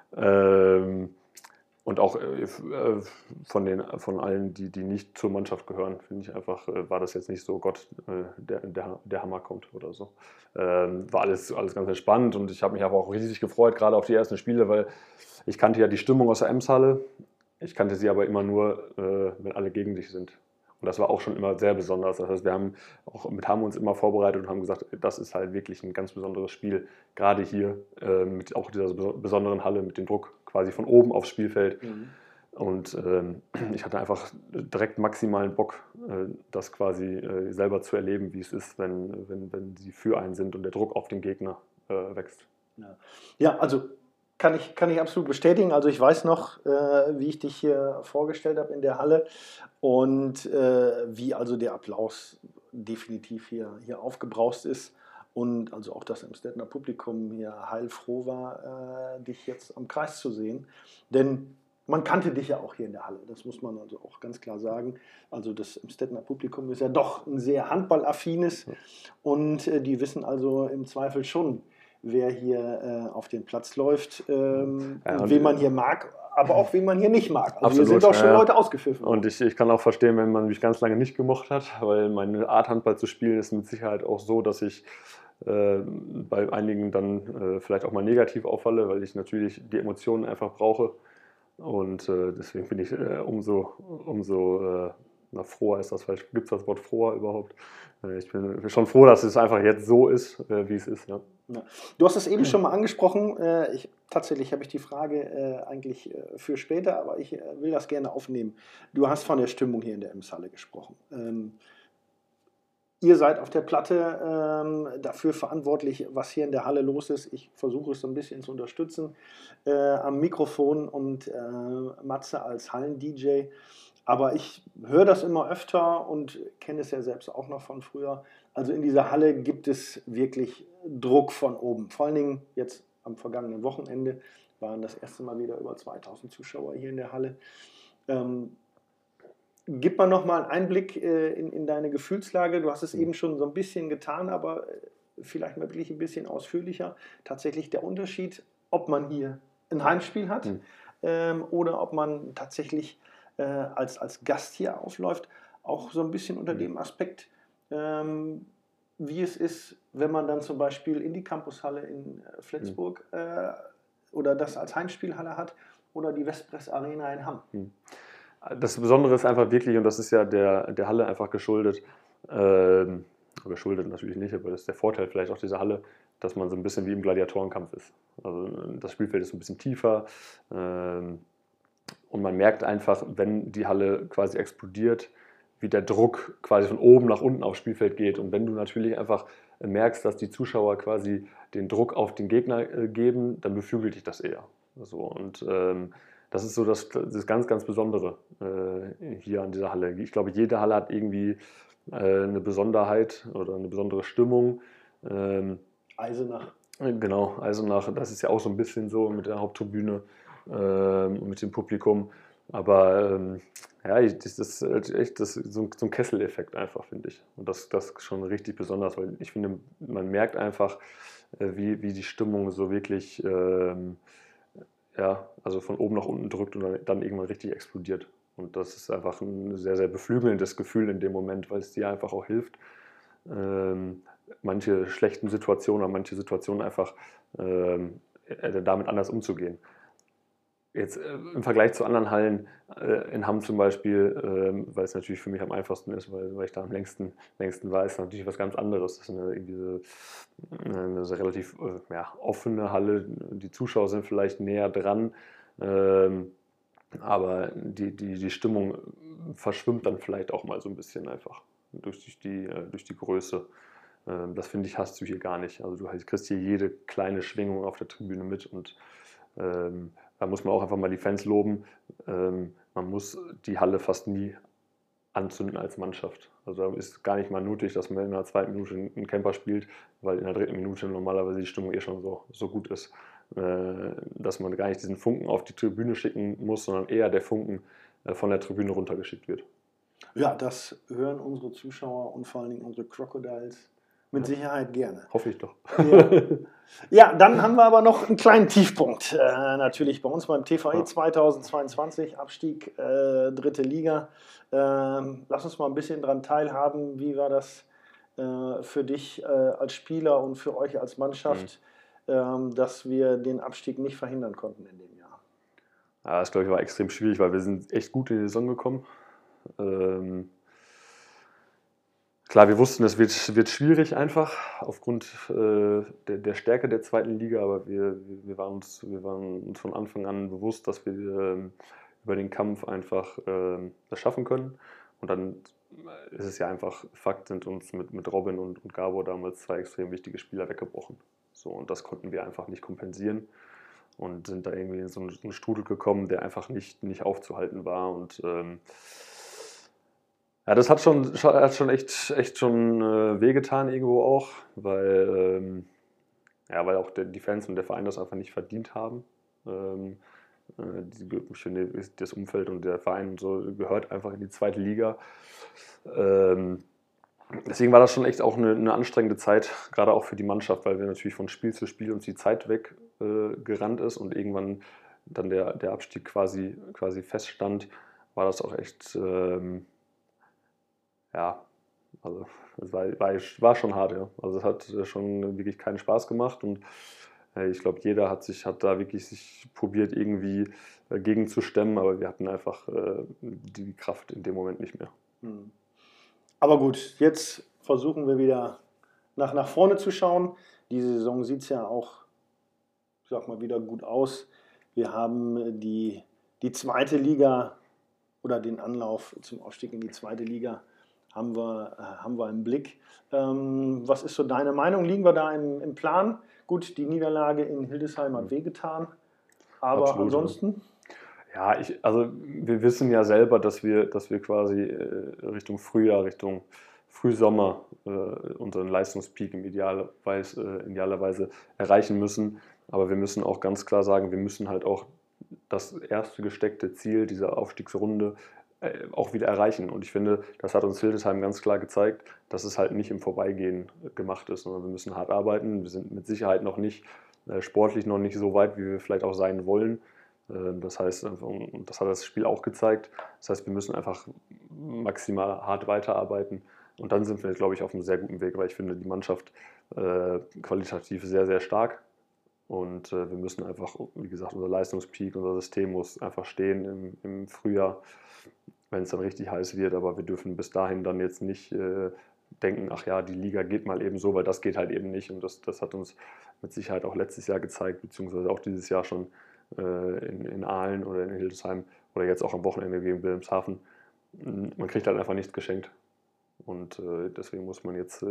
Und auch von allen, die nicht zur Mannschaft gehören, finde ich einfach, war das jetzt nicht so, Gott, der Hammer kommt oder so. War alles ganz entspannt und ich habe mich aber auch riesig gefreut, gerade auf die ersten Spiele, weil ich kannte ja die Stimmung aus der Emshalle. Ich kannte sie aber immer nur, wenn alle gegen dich sind. Und das war auch schon immer sehr besonders. Das heißt, wir haben auch mit Hamm uns immer vorbereitet und haben gesagt, das ist halt wirklich ein ganz besonderes Spiel. Gerade hier mit auch dieser besonderen Halle, mit dem Druck quasi von oben aufs Spielfeld. Mhm. Und ich hatte einfach direkt maximalen Bock, das quasi selber zu erleben, wie es ist, wenn sie für einen sind und der Druck auf den Gegner wächst. Ja, also kann ich absolut bestätigen. Also ich weiß noch, wie ich dich hier vorgestellt habe in der Halle und wie also der Applaus definitiv hier aufgebraust ist und also auch das Emstettener Publikum hier heilfroh war, dich jetzt am Kreis zu sehen. Denn man kannte dich ja auch hier in der Halle, das muss man also auch ganz klar sagen. Also das Emstettener Publikum ist ja doch ein sehr handballaffines und die wissen also im Zweifel schon, wer hier auf den Platz läuft, und wen man hier mag, aber auch wen man hier nicht mag. Also absolut, hier sind auch schon Leute ausgepfiffen. Und ich kann auch verstehen, wenn man mich ganz lange nicht gemocht hat, weil meine Art, Handball zu spielen, ist mit Sicherheit auch so, dass ich bei einigen dann vielleicht auch mal negativ auffalle, weil ich natürlich die Emotionen einfach brauche. Und deswegen bin ich umso froher ist das falsch. Gibt es das Wort froher überhaupt? Ich bin schon froh, dass es einfach jetzt so ist, wie es ist. Ja. Ja. Du hast es eben schon mal angesprochen. Tatsächlich habe ich die Frage eigentlich für später, aber ich will das gerne aufnehmen. Du hast von der Stimmung hier in der Emshalle gesprochen. Ihr seid auf der Platte dafür verantwortlich, was hier in der Halle los ist. Ich versuche es so ein bisschen zu unterstützen am Mikrofon und Matze als Hallen-DJ. Aber ich höre das immer öfter und kenne es ja selbst auch noch von früher. Also in dieser Halle gibt es wirklich Druck von oben. Vor allen Dingen jetzt am vergangenen Wochenende waren das erste Mal wieder über 2000 Zuschauer hier in der Halle. Gib mal noch mal einen Einblick in deine Gefühlslage. Du hast es eben schon so ein bisschen getan, aber vielleicht mal wirklich ein bisschen ausführlicher. Tatsächlich der Unterschied, ob man hier ein Heimspiel hat oder ob man tatsächlich als Gast hier aufläuft, auch so ein bisschen unter dem Aspekt, wie es ist, wenn man dann zum Beispiel in die Campushalle in Flensburg oder das als Heimspielhalle hat oder die Westpress Arena in Hamm. Das Besondere ist einfach wirklich, und das ist ja der Halle einfach geschuldet, geschuldet natürlich nicht, aber das ist der Vorteil vielleicht auch dieser Halle, dass man so ein bisschen wie im Gladiatorenkampf ist. Also das Spielfeld ist ein bisschen tiefer und man merkt einfach, wenn die Halle quasi explodiert, wie der Druck quasi von oben nach unten aufs Spielfeld geht. Und wenn du natürlich einfach merkst, dass die Zuschauer quasi den Druck auf den Gegner geben, dann beflügelt dich das eher. So, und das ist so das ganz, ganz Besondere hier an dieser Halle. Ich glaube, jede Halle hat irgendwie eine Besonderheit oder eine besondere Stimmung. Eisenach. Genau, Eisenach, das ist ja auch so ein bisschen so mit der Haupttribüne und mit dem Publikum. Aber ja, das ist echt so ein Kesseleffekt einfach, finde ich. Und das ist schon richtig besonders, weil ich finde, man merkt einfach, wie die Stimmung so wirklich ja, also von oben nach unten drückt und dann irgendwann richtig explodiert. Und das ist einfach ein sehr, sehr beflügelndes Gefühl in dem Moment, weil es dir einfach auch hilft, manche schlechten Situationen oder manche Situationen einfach damit anders umzugehen. Jetzt im Vergleich zu anderen Hallen in Hamm zum Beispiel, weil es natürlich für mich am einfachsten ist, weil ich da am längsten war, ist natürlich was ganz anderes. Das ist eine relativ offene Halle. Die Zuschauer sind vielleicht näher dran, aber die Stimmung verschwimmt dann vielleicht auch mal so ein bisschen einfach durch die Größe. Das finde ich, hast du hier gar nicht. Also du kriegst hier jede kleine Schwingung auf der Tribüne mit und da muss man auch einfach mal die Fans loben. Man muss die Halle fast nie anzünden als Mannschaft. Also da ist gar nicht mal nötig, dass man in der zweiten Minute einen Camper spielt, weil in der dritten Minute normalerweise die Stimmung schon so gut ist, dass man gar nicht diesen Funken auf die Tribüne schicken muss, sondern eher der Funken von der Tribüne runtergeschickt wird. Ja, das hören unsere Zuschauer und vor allen Dingen unsere Crocodiles mit Sicherheit gerne. Hoffe ich doch. Ja. Ja, dann haben wir aber noch einen kleinen Tiefpunkt. Natürlich bei uns beim TVE 2022, Abstieg, dritte Liga. Lass uns mal ein bisschen daran teilhaben. Wie war das für dich als Spieler und für euch als Mannschaft, dass wir den Abstieg nicht verhindern konnten in dem Jahr? Ja, das, glaube ich, war extrem schwierig, weil wir sind echt gut in die Saison gekommen. Klar, wir wussten, es wird schwierig einfach aufgrund der Stärke der zweiten Liga, aber wir waren uns von Anfang an bewusst, dass wir über den Kampf einfach das schaffen können. Und dann ist es ja einfach Fakt, sind uns mit Robin und Gabor damals zwei extrem wichtige Spieler weggebrochen. So, und das konnten wir einfach nicht kompensieren und sind da irgendwie in so einen Strudel gekommen, der einfach nicht aufzuhalten war. Und ja, das hat schon echt schon wehgetan irgendwo auch, weil auch die Fans und der Verein das einfach nicht verdient haben. Das Umfeld und der Verein und so gehört einfach in die zweite Liga. Deswegen war das schon echt auch eine anstrengende Zeit, gerade auch für die Mannschaft, weil wir natürlich von Spiel zu Spiel uns die Zeit weggerannt ist und irgendwann dann der Abstieg quasi feststand, war das auch echt also es war schon hart, ja. Also es hat schon wirklich keinen Spaß gemacht und ich glaube, jeder hat da wirklich sich probiert, irgendwie dagegen zu stemmen, aber wir hatten einfach die Kraft in dem Moment nicht mehr. Aber gut, jetzt versuchen wir wieder nach vorne zu schauen. Diese Saison sieht es ja auch, ich sag mal, wieder gut aus. Wir haben die zweite Liga oder den Anlauf zum Aufstieg in die zweite Liga haben wir im Blick. Was ist so deine Meinung? Liegen wir da im Plan? Gut, die Niederlage in Hildesheim hat wehgetan, aber absolut, ansonsten? Ja, also wir wissen ja selber, dass wir quasi Richtung Frühjahr, Richtung Frühsommer unseren Leistungspeak idealerweise erreichen müssen. Aber wir müssen auch ganz klar sagen, wir müssen halt auch das erste gesteckte Ziel dieser Aufstiegsrunde auch wieder erreichen. Und ich finde, das hat uns Hildesheim ganz klar gezeigt, dass es halt nicht im Vorbeigehen gemacht ist, sondern wir müssen hart arbeiten. Wir sind mit Sicherheit noch nicht sportlich noch nicht so weit, wie wir vielleicht auch sein wollen. Das heißt, und das hat das Spiel auch gezeigt, das heißt, wir müssen einfach maximal hart weiterarbeiten und dann sind wir, glaube ich, auf einem sehr guten Weg, weil ich finde die Mannschaft qualitativ sehr, sehr stark und wir müssen einfach, wie gesagt, unser Leistungspeak, unser System muss einfach stehen im Frühjahr, wenn es dann richtig heiß wird, aber wir dürfen bis dahin dann jetzt nicht denken, ach ja, die Liga geht mal eben so, weil das geht halt eben nicht und das hat uns mit Sicherheit auch letztes Jahr gezeigt, beziehungsweise auch dieses Jahr schon in Aalen oder in Hildesheim oder jetzt auch am Wochenende gegen Wilhelmshaven. Man kriegt halt einfach nichts geschenkt. Und deswegen muss man jetzt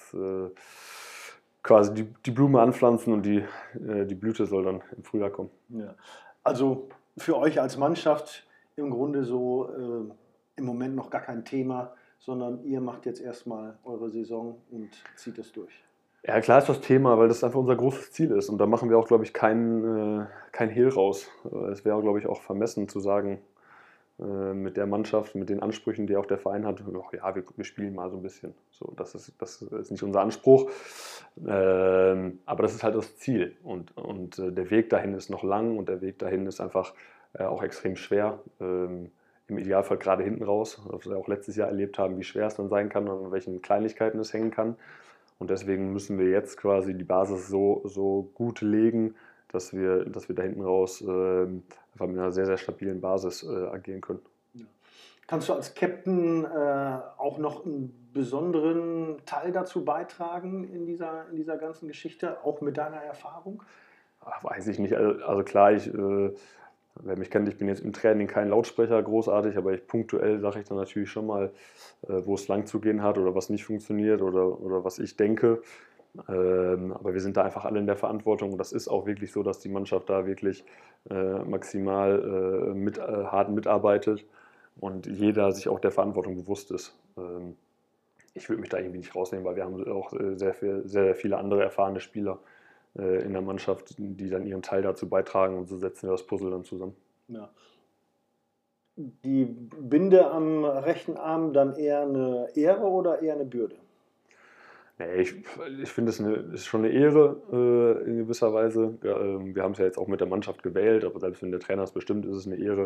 quasi die Blume anpflanzen und die Blüte soll dann im Frühjahr kommen. Ja. Also für euch als Mannschaft im Grunde so im Moment noch gar kein Thema, sondern ihr macht jetzt erstmal eure Saison und zieht es durch. Ja, klar ist das Thema, weil das einfach unser großes Ziel ist. Und da machen wir auch, glaube ich, kein Hehl raus. Es wäre, glaube ich, auch vermessen zu sagen, mit der Mannschaft, mit den Ansprüchen, die auch der Verein hat. Ja, wir spielen mal so ein bisschen. So, das ist nicht unser Anspruch. Aber das ist halt das Ziel. Und der Weg dahin ist noch lang und der Weg dahin ist einfach auch extrem schwer. Im Idealfall gerade hinten raus, was wir auch letztes Jahr erlebt haben, wie schwer es dann sein kann und an welchen Kleinigkeiten es hängen kann. Und deswegen müssen wir jetzt quasi die Basis so gut legen, dass wir da hinten raus einfach mit einer sehr, sehr stabilen Basis agieren können. Ja. Kannst du als Captain auch noch einen besonderen Teil dazu beitragen in dieser ganzen Geschichte, auch mit deiner Erfahrung? Ach, weiß ich nicht. Also klar, wer mich kennt, ich bin jetzt im Training kein Lautsprecher großartig, aber punktuell sage ich dann natürlich schon mal, wo es lang zu gehen hat oder was nicht funktioniert oder was ich denke. Aber wir sind da einfach alle in der Verantwortung und das ist auch wirklich so, dass die Mannschaft da wirklich maximal hart mitarbeitet und jeder sich auch der Verantwortung bewusst ist. Ich würde mich da irgendwie nicht rausnehmen, weil wir haben auch sehr viele andere erfahrene Spieler in der Mannschaft, die dann ihren Teil dazu beitragen und so setzen wir das Puzzle dann zusammen. Ja. Die Binde am rechten Arm dann eher eine Ehre oder eher eine Bürde? Nee, ich finde, es ist schon eine Ehre in gewisser Weise. Ja, wir haben es ja jetzt auch mit der Mannschaft gewählt, aber selbst wenn der Trainer es bestimmt, ist es eine Ehre.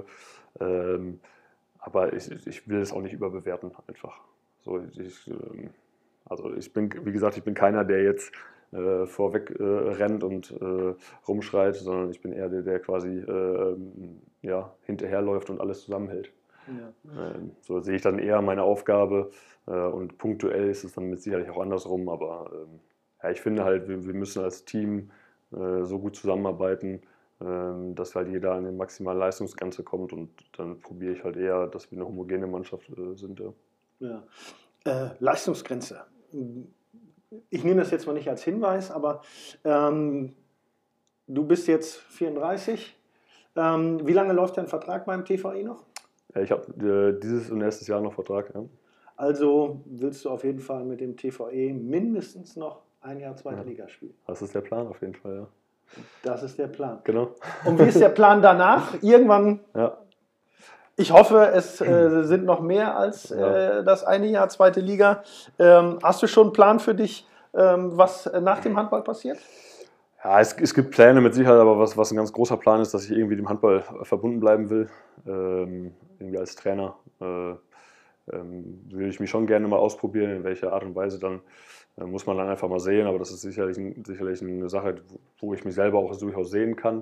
Aber ich will es auch nicht überbewerten einfach. So, also ich bin, wie gesagt, ich bin keiner, der jetzt vorweg rennt und rumschreit, sondern ich bin eher der quasi hinterherläuft und alles zusammenhält. Ja. So sehe ich dann eher meine Aufgabe und punktuell ist es dann mit Sicherheit auch andersrum, aber ich finde halt, wir müssen als Team so gut zusammenarbeiten, dass halt jeder an die maximale Leistungsgrenze kommt und dann probiere ich halt eher, dass wir eine homogene Mannschaft sind. Ja. Leistungsgrenze. Ich nehme das jetzt mal nicht als Hinweis, aber du bist jetzt 34. Wie lange läuft dein Vertrag beim TVE noch? Ich habe dieses und nächstes Jahr noch Vertrag. Ja. Also willst du auf jeden Fall mit dem TVE mindestens noch ein Jahr zweite Liga spielen? Das ist der Plan auf jeden Fall, ja. Das ist der Plan. Genau. Und wie ist der Plan danach? Irgendwann, ich hoffe, es sind noch mehr als das eine Jahr zweite Liga. Hast du schon einen Plan für dich, was nach dem Handball passiert? Ja, es gibt Pläne mit Sicherheit, aber was ein ganz großer Plan ist, dass ich irgendwie dem Handball verbunden bleiben will. Irgendwie als Trainer würde ich mich schon gerne mal ausprobieren, in welcher Art und Weise dann muss man dann einfach mal sehen, aber das ist sicherlich eine Sache, wo ich mich selber auch durchaus sehen kann.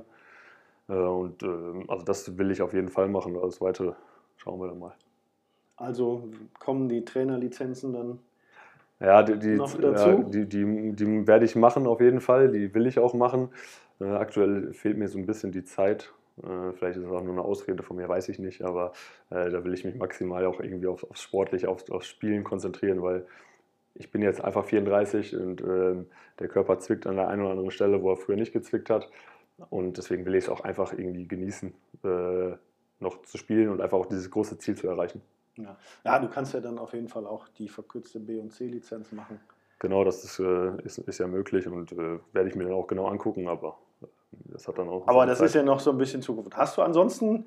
Also das will ich auf jeden Fall machen, alles Weitere schauen wir dann mal. Also kommen die Trainerlizenzen dann noch dazu? Die werde ich machen auf jeden Fall, die will ich auch machen. Aktuell fehlt mir so ein bisschen die Zeit. Vielleicht ist es auch nur eine Ausrede von mir, weiß ich nicht, aber da will ich mich maximal auch irgendwie aufs Sportliche, aufs Spielen konzentrieren, weil ich bin jetzt einfach 34 und der Körper zwickt an der einen oder anderen Stelle, wo er früher nicht gezwickt hat. Und deswegen will ich es auch einfach irgendwie genießen, noch zu spielen und einfach auch dieses große Ziel zu erreichen. Ja, du kannst ja dann auf jeden Fall auch die verkürzte B- und C-Lizenz machen. Genau, das ist ja möglich und werde ich mir dann auch genau angucken, aber das hat dann auch... Aber das ist ja noch so ein bisschen Zukunft. Hast du ansonsten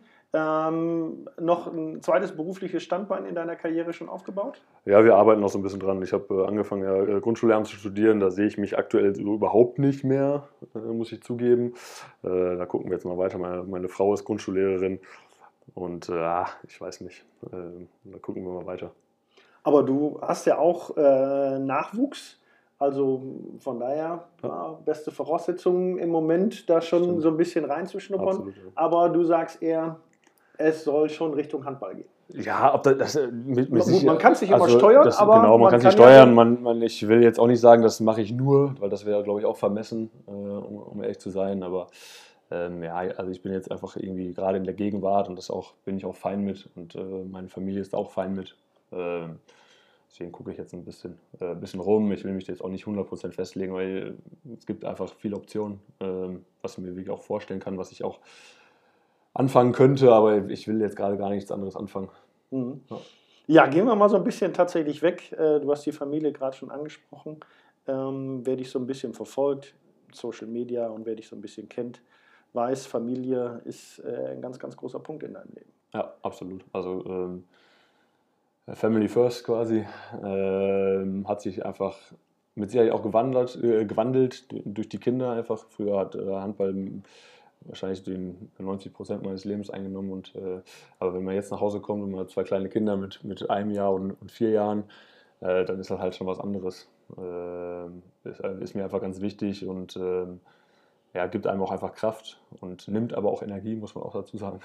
noch ein zweites berufliches Standbein in deiner Karriere schon aufgebaut? Ja, wir arbeiten noch so ein bisschen dran. Ich habe angefangen, Grundschullehramt zu studieren. Da sehe ich mich aktuell so überhaupt nicht mehr, muss ich zugeben. Da gucken wir jetzt mal weiter. Meine Frau ist Grundschullehrerin und ich weiß nicht. Da gucken wir mal weiter. Aber du hast ja auch Nachwuchs. Also von daher beste Voraussetzungen im Moment, da schon so ein bisschen reinzuschnuppern. Absolut, ja. Aber du sagst eher, es soll schon Richtung Handball gehen. Ja, ob das Gut, man kann es nicht immer steuern, aber genau, man kann es nicht steuern. Ich will jetzt auch nicht sagen, das mache ich nur, weil das wäre, glaube ich, auch vermessen, um ehrlich zu sein. Aber also ich bin jetzt einfach irgendwie gerade in der Gegenwart und bin ich auch fein mit und meine Familie ist auch fein mit. Deswegen gucke ich jetzt ein bisschen rum. Ich will mich jetzt auch nicht 100% festlegen, weil es gibt einfach viele Optionen, was ich mir wirklich auch vorstellen kann, was ich auch anfangen könnte, aber ich will jetzt gerade gar nichts anderes anfangen. Mhm. Ja, gehen wir mal so ein bisschen tatsächlich weg. Du hast die Familie gerade schon angesprochen. Wer dich so ein bisschen verfolgt, Social Media und wer dich so ein bisschen kennt, weiß, Familie ist ein ganz, ganz großer Punkt in deinem Leben. Ja, absolut. Also Family First quasi hat sich einfach mit Sicherheit auch gewandelt durch die Kinder einfach. Früher hat Handball wahrscheinlich den 90% meines Lebens eingenommen. Aber wenn man jetzt nach Hause kommt und man hat 2 kleine Kinder mit 1 Jahr und 4 Jahren, dann ist das halt schon was anderes. Ist mir einfach ganz wichtig und ja, gibt einem auch einfach Kraft und nimmt aber auch Energie, muss man auch dazu sagen.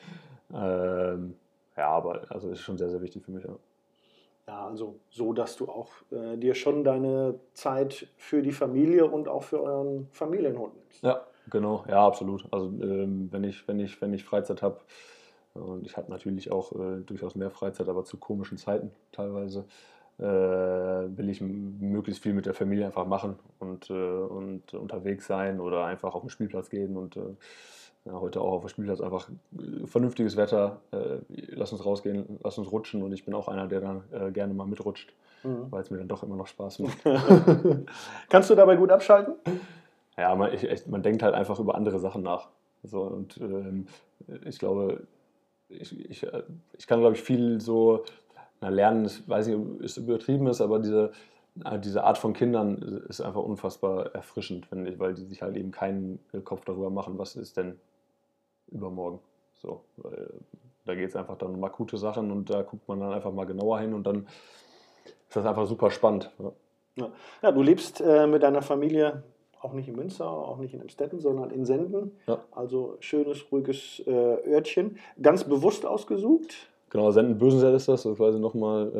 Ja, aber also ist schon sehr, sehr wichtig für mich. Ja. Ja, also so, dass du auch dir schon deine Zeit für die Familie und auch für euren Familienhund nimmst. Ja, genau, ja, absolut. Also wenn ich Freizeit habe, und ich habe natürlich auch durchaus mehr Freizeit, aber zu komischen Zeiten teilweise, will ich möglichst viel mit der Familie einfach machen und unterwegs sein oder einfach auf den Spielplatz gehen und ja, heute auch auf dem Spielplatz einfach vernünftiges Wetter, lass uns rausgehen, lass uns rutschen und ich bin auch einer, der dann gerne mal mitrutscht, weil es mir dann doch immer noch Spaß macht. Kannst du dabei gut abschalten? Ja, man denkt halt einfach über andere Sachen nach. So, und ich glaube, ich kann, glaube ich, viel so lernen, ich weiß nicht, ob es übertrieben ist, aber diese Art von Kindern ist einfach unfassbar erfrischend, finde ich, weil die sich halt eben keinen Kopf darüber machen, was ist denn übermorgen. So, da geht es einfach dann um akute Sachen und da guckt man dann einfach mal genauer hin und dann ist das einfach super spannend. Ja. Ja. Ja, du lebst mit deiner Familie auch nicht in Münster, auch nicht in Emstetten, sondern in Senden. Ja. Also schönes, ruhiges Örtchen. Ganz bewusst ausgesucht. Genau, Senden-Bösensee ist das, quasi nochmal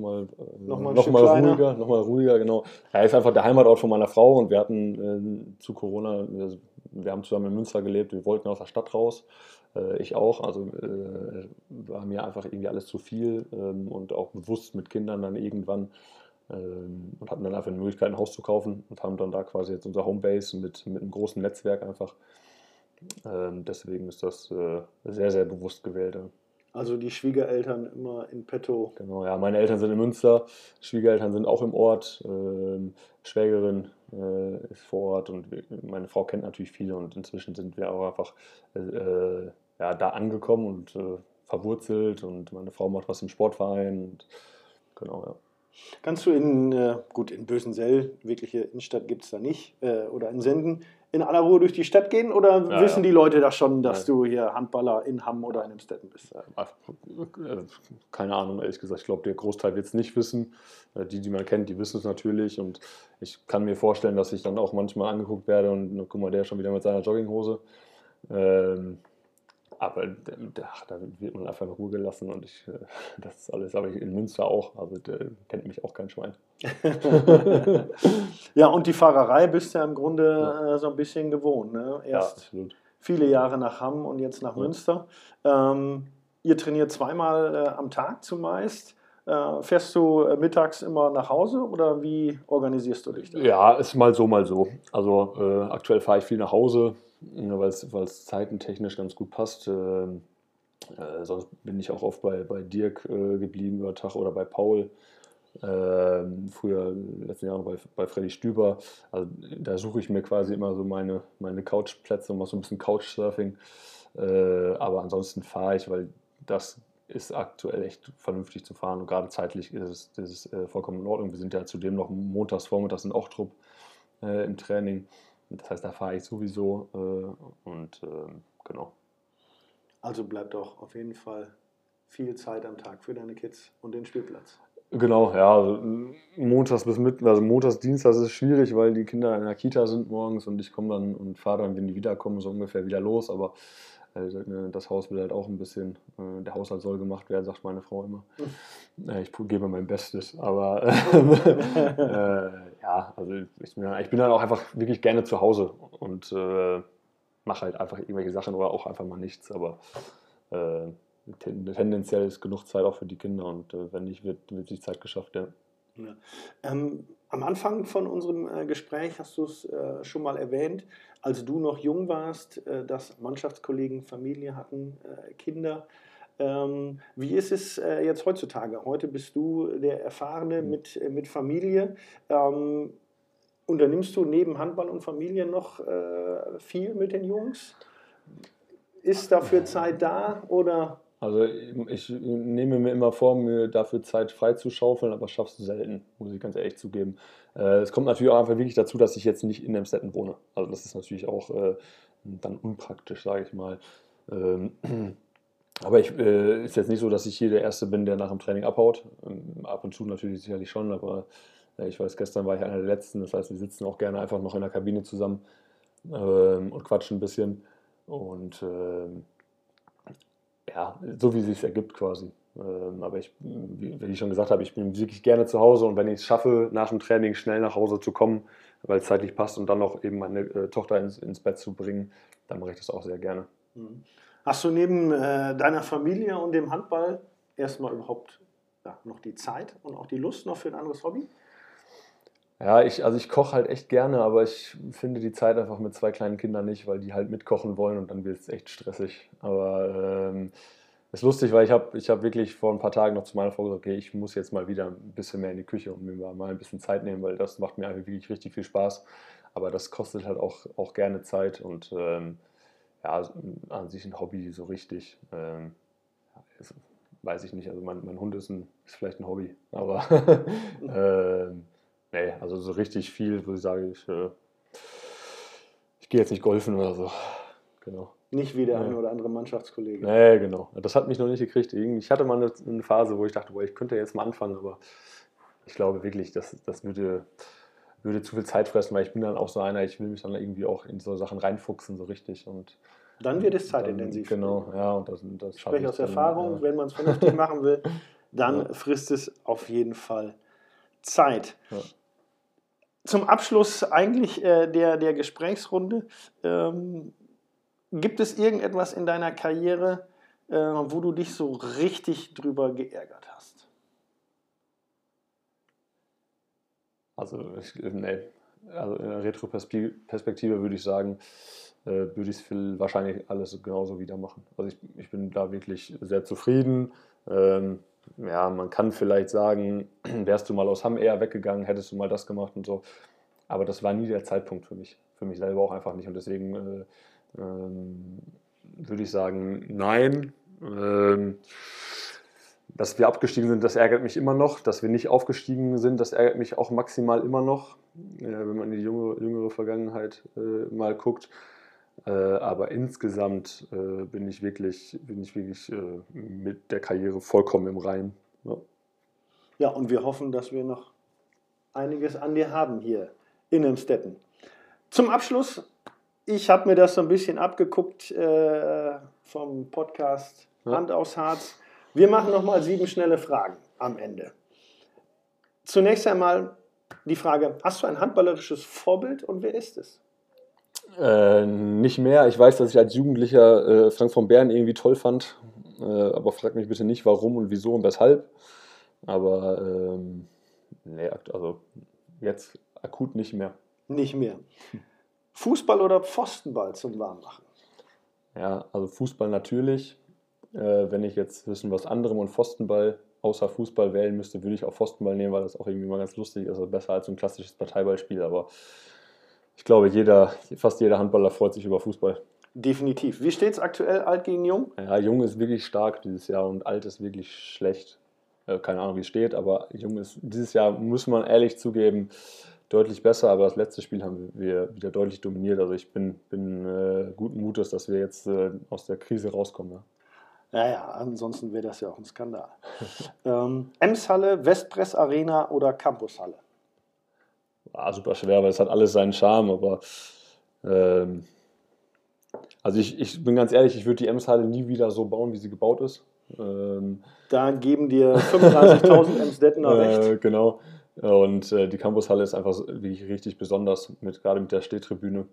ruhiger, genau. Ja, ist einfach der Heimatort von meiner Frau und wir hatten zu Corona, wir haben zusammen in Münster gelebt, wir wollten aus der Stadt raus, ich auch, also war mir einfach irgendwie alles zu viel und auch bewusst mit Kindern dann irgendwann und hatten dann einfach die Möglichkeit, ein Haus zu kaufen und haben dann da quasi jetzt unser Homebase mit einem großen Netzwerk einfach. Deswegen ist das sehr, sehr bewusst gewählt. Ja. Also die Schwiegereltern immer in petto. Genau, ja, meine Eltern sind in Münster, Schwiegereltern sind auch im Ort, Schwägerin ist vor Ort und meine Frau kennt natürlich viele und inzwischen sind wir auch einfach ja, da angekommen und verwurzelt und meine Frau macht was im Sportverein und genau, ja. Kannst du gut, in Bösensell, wirkliche Innenstadt gibt es da nicht, oder in Senden, in aller Ruhe durch die Stadt gehen oder Ja, wissen ja. die Leute das schon, dass Nein. du hier Handballer in Hamm oder in Emstetten bist? Keine Ahnung, ehrlich gesagt. Ich glaube, der Großteil wird es nicht wissen. Die man kennt, die wissen es natürlich. Und ich kann mir vorstellen, dass ich dann auch manchmal angeguckt werde und guck mal, der ist schon wieder mit seiner Jogginghose. Aber da wird man einfach in Ruhe gelassen und das ist alles, aber in Münster auch, also der kennt mich auch kein Schwein. Ja, und die Fahrerei bist du ja im Grunde Ja. so ein bisschen gewohnt. Ne? Ja, Erst absolut. viele Jahre nach Hamm und jetzt nach Ja. Münster. Ihr trainiert zweimal am Tag zumeist. Fährst du mittags immer nach Hause oder wie organisierst du dich da? Ja, ist mal so, mal so. Also aktuell fahre ich viel nach Hause, weil es zeitentechnisch ganz gut passt. Sonst bin ich auch oft bei Dirk geblieben über Tag oder bei Paul. Früher, in den letzten Jahren bei Freddy Stüber. Also da suche ich mir quasi immer so meine Couchplätze und mache so ein bisschen Couchsurfing. Aber ansonsten fahre ich, weil das ist aktuell echt vernünftig zu fahren und gerade zeitlich ist es vollkommen in Ordnung. Wir sind ja zudem noch montags, vormittags in Ochtrup im Training. Das heißt, da fahre ich sowieso genau. Also bleibt doch auf jeden Fall viel Zeit am Tag für deine Kids und den Spielplatz. Genau, ja, also montags, dienstags ist es schwierig, weil die Kinder in der Kita sind morgens und ich komme dann und fahre dann, wenn die wiederkommen, so ungefähr wieder los, aber das Haus will halt auch ein bisschen, der Haushalt soll gemacht werden, sagt meine Frau immer. Ich gebe mein Bestes, aber ja, also ich bin dann auch einfach wirklich gerne zu Hause und mache halt einfach irgendwelche Sachen oder auch einfach mal nichts, aber tendenziell ist genug Zeit auch für die Kinder und wenn nicht, wird die Zeit geschafft, ja. Ja. Am Anfang von unserem Gespräch hast du es schon mal erwähnt, als du noch jung warst, dass Mannschaftskollegen Familie hatten, Kinder. Wie ist es jetzt heutzutage? Heute bist du der Erfahrene mit Familie. Unternimmst du neben Handball und Familie noch viel mit den Jungs? Ist dafür Zeit da oder? Also ich nehme mir immer vor, mir dafür Zeit freizuschaufeln, aber schaff's selten, muss ich ganz ehrlich zugeben. Es kommt natürlich auch einfach wirklich dazu, dass ich jetzt nicht in Emstetten wohne. Also das ist natürlich auch dann unpraktisch, sage ich mal. Ähm, aber ist jetzt nicht so, dass ich hier der Erste bin, der nach dem Training abhaut. Ab und zu natürlich sicherlich schon, aber ich weiß, gestern war ich einer der Letzten. Das heißt, wir sitzen auch gerne einfach noch in der Kabine zusammen und quatschen ein bisschen. Und ja, so wie es sich ergibt quasi. Aber wie ich schon gesagt habe, ich bin wirklich gerne zu Hause und wenn ich es schaffe, nach dem Training schnell nach Hause zu kommen, weil es zeitlich passt und dann noch eben meine Tochter ins Bett zu bringen, dann mache ich das auch sehr gerne. Hast du neben deiner Familie und dem Handball erstmal überhaupt noch die Zeit und auch die Lust noch für ein anderes Hobby? Ja, ich koche halt echt gerne, aber ich finde die Zeit einfach mit 2 kleinen Kindern nicht, weil die halt mitkochen wollen und dann wird es echt stressig. Aber ist lustig, weil ich hab wirklich vor ein paar Tagen noch zu meiner Frau gesagt, okay, ich muss jetzt mal wieder ein bisschen mehr in die Küche und mir mal ein bisschen Zeit nehmen, weil das macht mir einfach wirklich richtig viel Spaß. Aber das kostet halt auch gerne Zeit und ja, an sich ein Hobby so richtig. Weiß ich nicht, also mein Hund ist vielleicht ein Hobby, aber nee, also so richtig viel, wo ich sage, ich gehe jetzt nicht golfen oder so. Genau. Nicht wie der eine oder andere Mannschaftskollege. Nee, genau. Das hat mich noch nicht gekriegt. Ich hatte mal eine Phase, wo ich dachte, boah, ich könnte jetzt mal anfangen, aber ich glaube wirklich, das würde zu viel Zeit fressen, weil ich bin dann auch so einer, ich will mich dann irgendwie auch in so Sachen reinfuchsen, so richtig. Und dann wird es zeitintensiv. Genau, ja. Und das ich spreche aus Erfahrung, wenn man es vernünftig machen will, dann frisst es auf jeden Fall Zeit. Ja. Zum Abschluss eigentlich der Gesprächsrunde, gibt es irgendetwas in deiner Karriere, wo du dich so richtig drüber geärgert hast? Also, nee. Also in der Retroperspektive würde ich sagen, würde ich es wahrscheinlich alles genauso wieder machen. Also ich bin da wirklich sehr zufrieden. Ja, man kann vielleicht sagen, wärst du mal aus Hamm eher weggegangen, hättest du mal das gemacht und so. Aber das war nie der Zeitpunkt für mich selber auch einfach nicht. Und deswegen würde ich sagen, nein. Dass wir abgestiegen sind, das ärgert mich immer noch. Dass wir nicht aufgestiegen sind, das ärgert mich auch maximal immer noch, wenn man in die jüngere Vergangenheit mal guckt. Aber insgesamt bin ich wirklich mit der Karriere vollkommen im Reinen. Ja. Ja, und wir hoffen, dass wir noch einiges an dir haben hier in Emstetten. Zum Abschluss, ich habe mir das so ein bisschen abgeguckt vom Podcast Hand aufs Harz. Wir machen nochmal 7 schnelle Fragen am Ende. Zunächst einmal die Frage, hast du ein handballerisches Vorbild und wer ist es? Nicht mehr. Ich weiß, dass ich als Jugendlicher Frank von Bern irgendwie toll fand, aber frag mich bitte nicht, warum und wieso und weshalb. Aber nee, also jetzt akut nicht mehr. Nicht mehr. Fußball oder Pfostenball zum Warmmachen? Ja, also Fußball natürlich. Wenn ich jetzt zwischen was anderem und Pfostenball außer Fußball wählen müsste, würde ich auch Pfostenball nehmen, weil das auch irgendwie mal ganz lustig ist. Also besser als so ein klassisches Parteiballspiel. Aber ich glaube, fast jeder Handballer freut sich über Fußball. Definitiv. Wie steht es aktuell, alt gegen jung? Ja, jung ist wirklich stark dieses Jahr und alt ist wirklich schlecht. Keine Ahnung, wie es steht, aber jung ist dieses Jahr, muss man ehrlich zugeben, deutlich besser. Aber das letzte Spiel haben wir wieder deutlich dominiert. Also ich bin guten Mutes, dass wir jetzt aus der Krise rauskommen. Ja. Ja, ansonsten wäre das ja auch ein Skandal. Emshalle, Westpress Arena oder Campushalle? War super schwer, weil es hat alles seinen Charme, aber also ich bin ganz ehrlich, ich würde die Emshalle nie wieder so bauen, wie sie gebaut ist. Da geben dir 35.000 Emsdettener recht. Genau. Und die Campushalle ist einfach wirklich richtig besonders, gerade mit der Stehtribüne.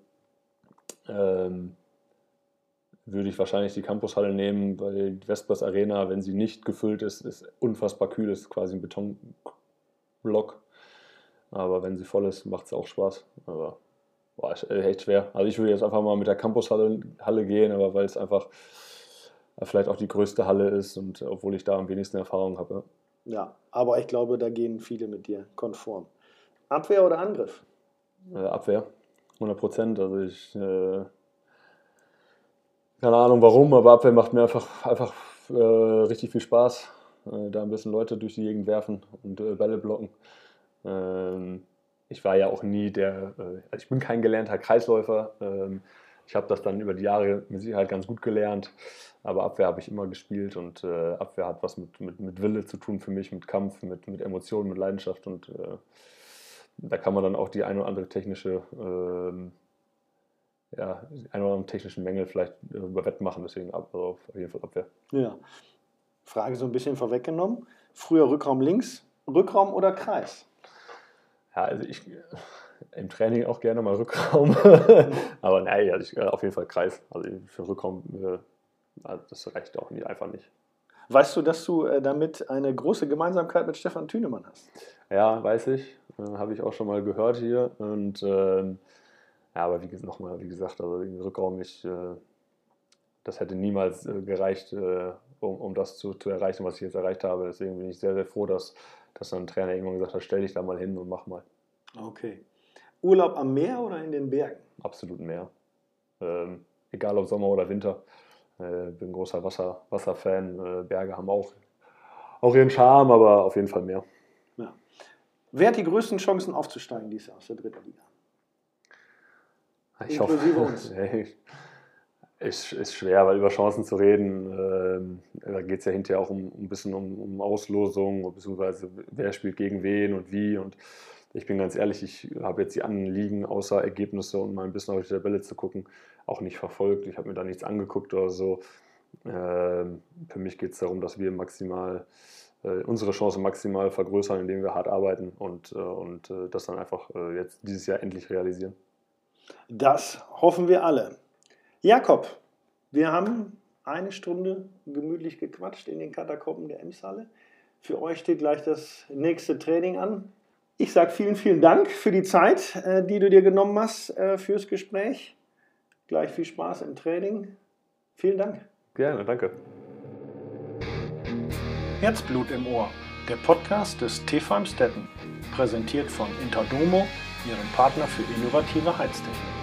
Würde ich wahrscheinlich die Campushalle nehmen, weil die Vespers Arena, wenn sie nicht gefüllt ist, ist unfassbar kühl, ist quasi ein Betonblock. Aber wenn sie voll ist, macht es auch Spaß. Aber ist echt schwer. Also ich würde jetzt einfach mal mit der Campushalle gehen, aber weil es einfach vielleicht auch die größte Halle ist und obwohl ich da am wenigsten Erfahrung habe. Ja, aber ich glaube, da gehen viele mit dir konform. Abwehr oder Angriff? Abwehr, 100%. Also keine Ahnung warum, aber Abwehr macht mir einfach richtig viel Spaß. Da ein bisschen Leute durch die Gegend werfen und Bälle blocken. Ich war ja auch nie also ich bin kein gelernter Kreisläufer. Ich habe das dann über die Jahre mit Sicherheit ganz gut gelernt, aber Abwehr habe ich immer gespielt und Abwehr hat was mit Wille zu tun für mich, mit Kampf, mit Emotionen, mit Leidenschaft und da kann man dann auch die ein oder andere technische, die ein oder anderen technischen Mängel vielleicht über Wettmachen, deswegen also auf jeden Fall Abwehr. Ja. Frage so ein bisschen vorweggenommen. Früher Rückraum links, Rückraum oder Kreis? Ja, also ich im Training auch gerne mal Rückraum, aber nein, also auf jeden Fall Kreis. Also für Rückraum, das reicht auch einfach nicht. Weißt du, dass du damit eine große Gemeinsamkeit mit Stefan Thünemann hast? Ja, weiß ich. Habe ich auch schon mal gehört hier. Und aber wie gesagt, also im Rückraum, das hätte niemals gereicht, um das zu erreichen, was ich jetzt erreicht habe. Deswegen bin ich sehr, sehr froh, dass dann ein Trainer irgendwann gesagt hat, stell dich da mal hin und mach mal. Okay. Urlaub am Meer oder in den Bergen? Absolut Meer. Egal ob Sommer oder Winter. Bin ein großer Wasserfan. Berge haben auch ihren Charme, aber auf jeden Fall Meer. Ja. Wer hat die größten Chancen aufzusteigen dieses Jahr aus der dritten Liga? Inklusive uns. Ist schwer, weil über Chancen zu reden, da geht es ja hinterher auch ein bisschen um Auslosung, beziehungsweise wer spielt gegen wen und wie. Und ich bin ganz ehrlich, ich habe jetzt die anderen Ligen außer Ergebnisse und mal ein bisschen auf die Tabelle zu gucken, auch nicht verfolgt. Ich habe mir da nichts angeguckt oder so. Für mich geht es darum, dass wir unsere Chancen maximal vergrößern, indem wir hart arbeiten und das dann einfach jetzt dieses Jahr endlich realisieren. Das hoffen wir alle. Jakob, wir haben eine Stunde gemütlich gequatscht in den Katakomben der Emshalle. Für euch steht gleich das nächste Training an. Ich sage vielen, vielen Dank für die Zeit, die du dir genommen hast fürs Gespräch. Gleich viel Spaß im Training. Vielen Dank. Gerne, danke. Herzblut im Ohr, der Podcast des TV Amstetten, präsentiert von Interdomo, ihrem Partner für innovative Heiztechnik.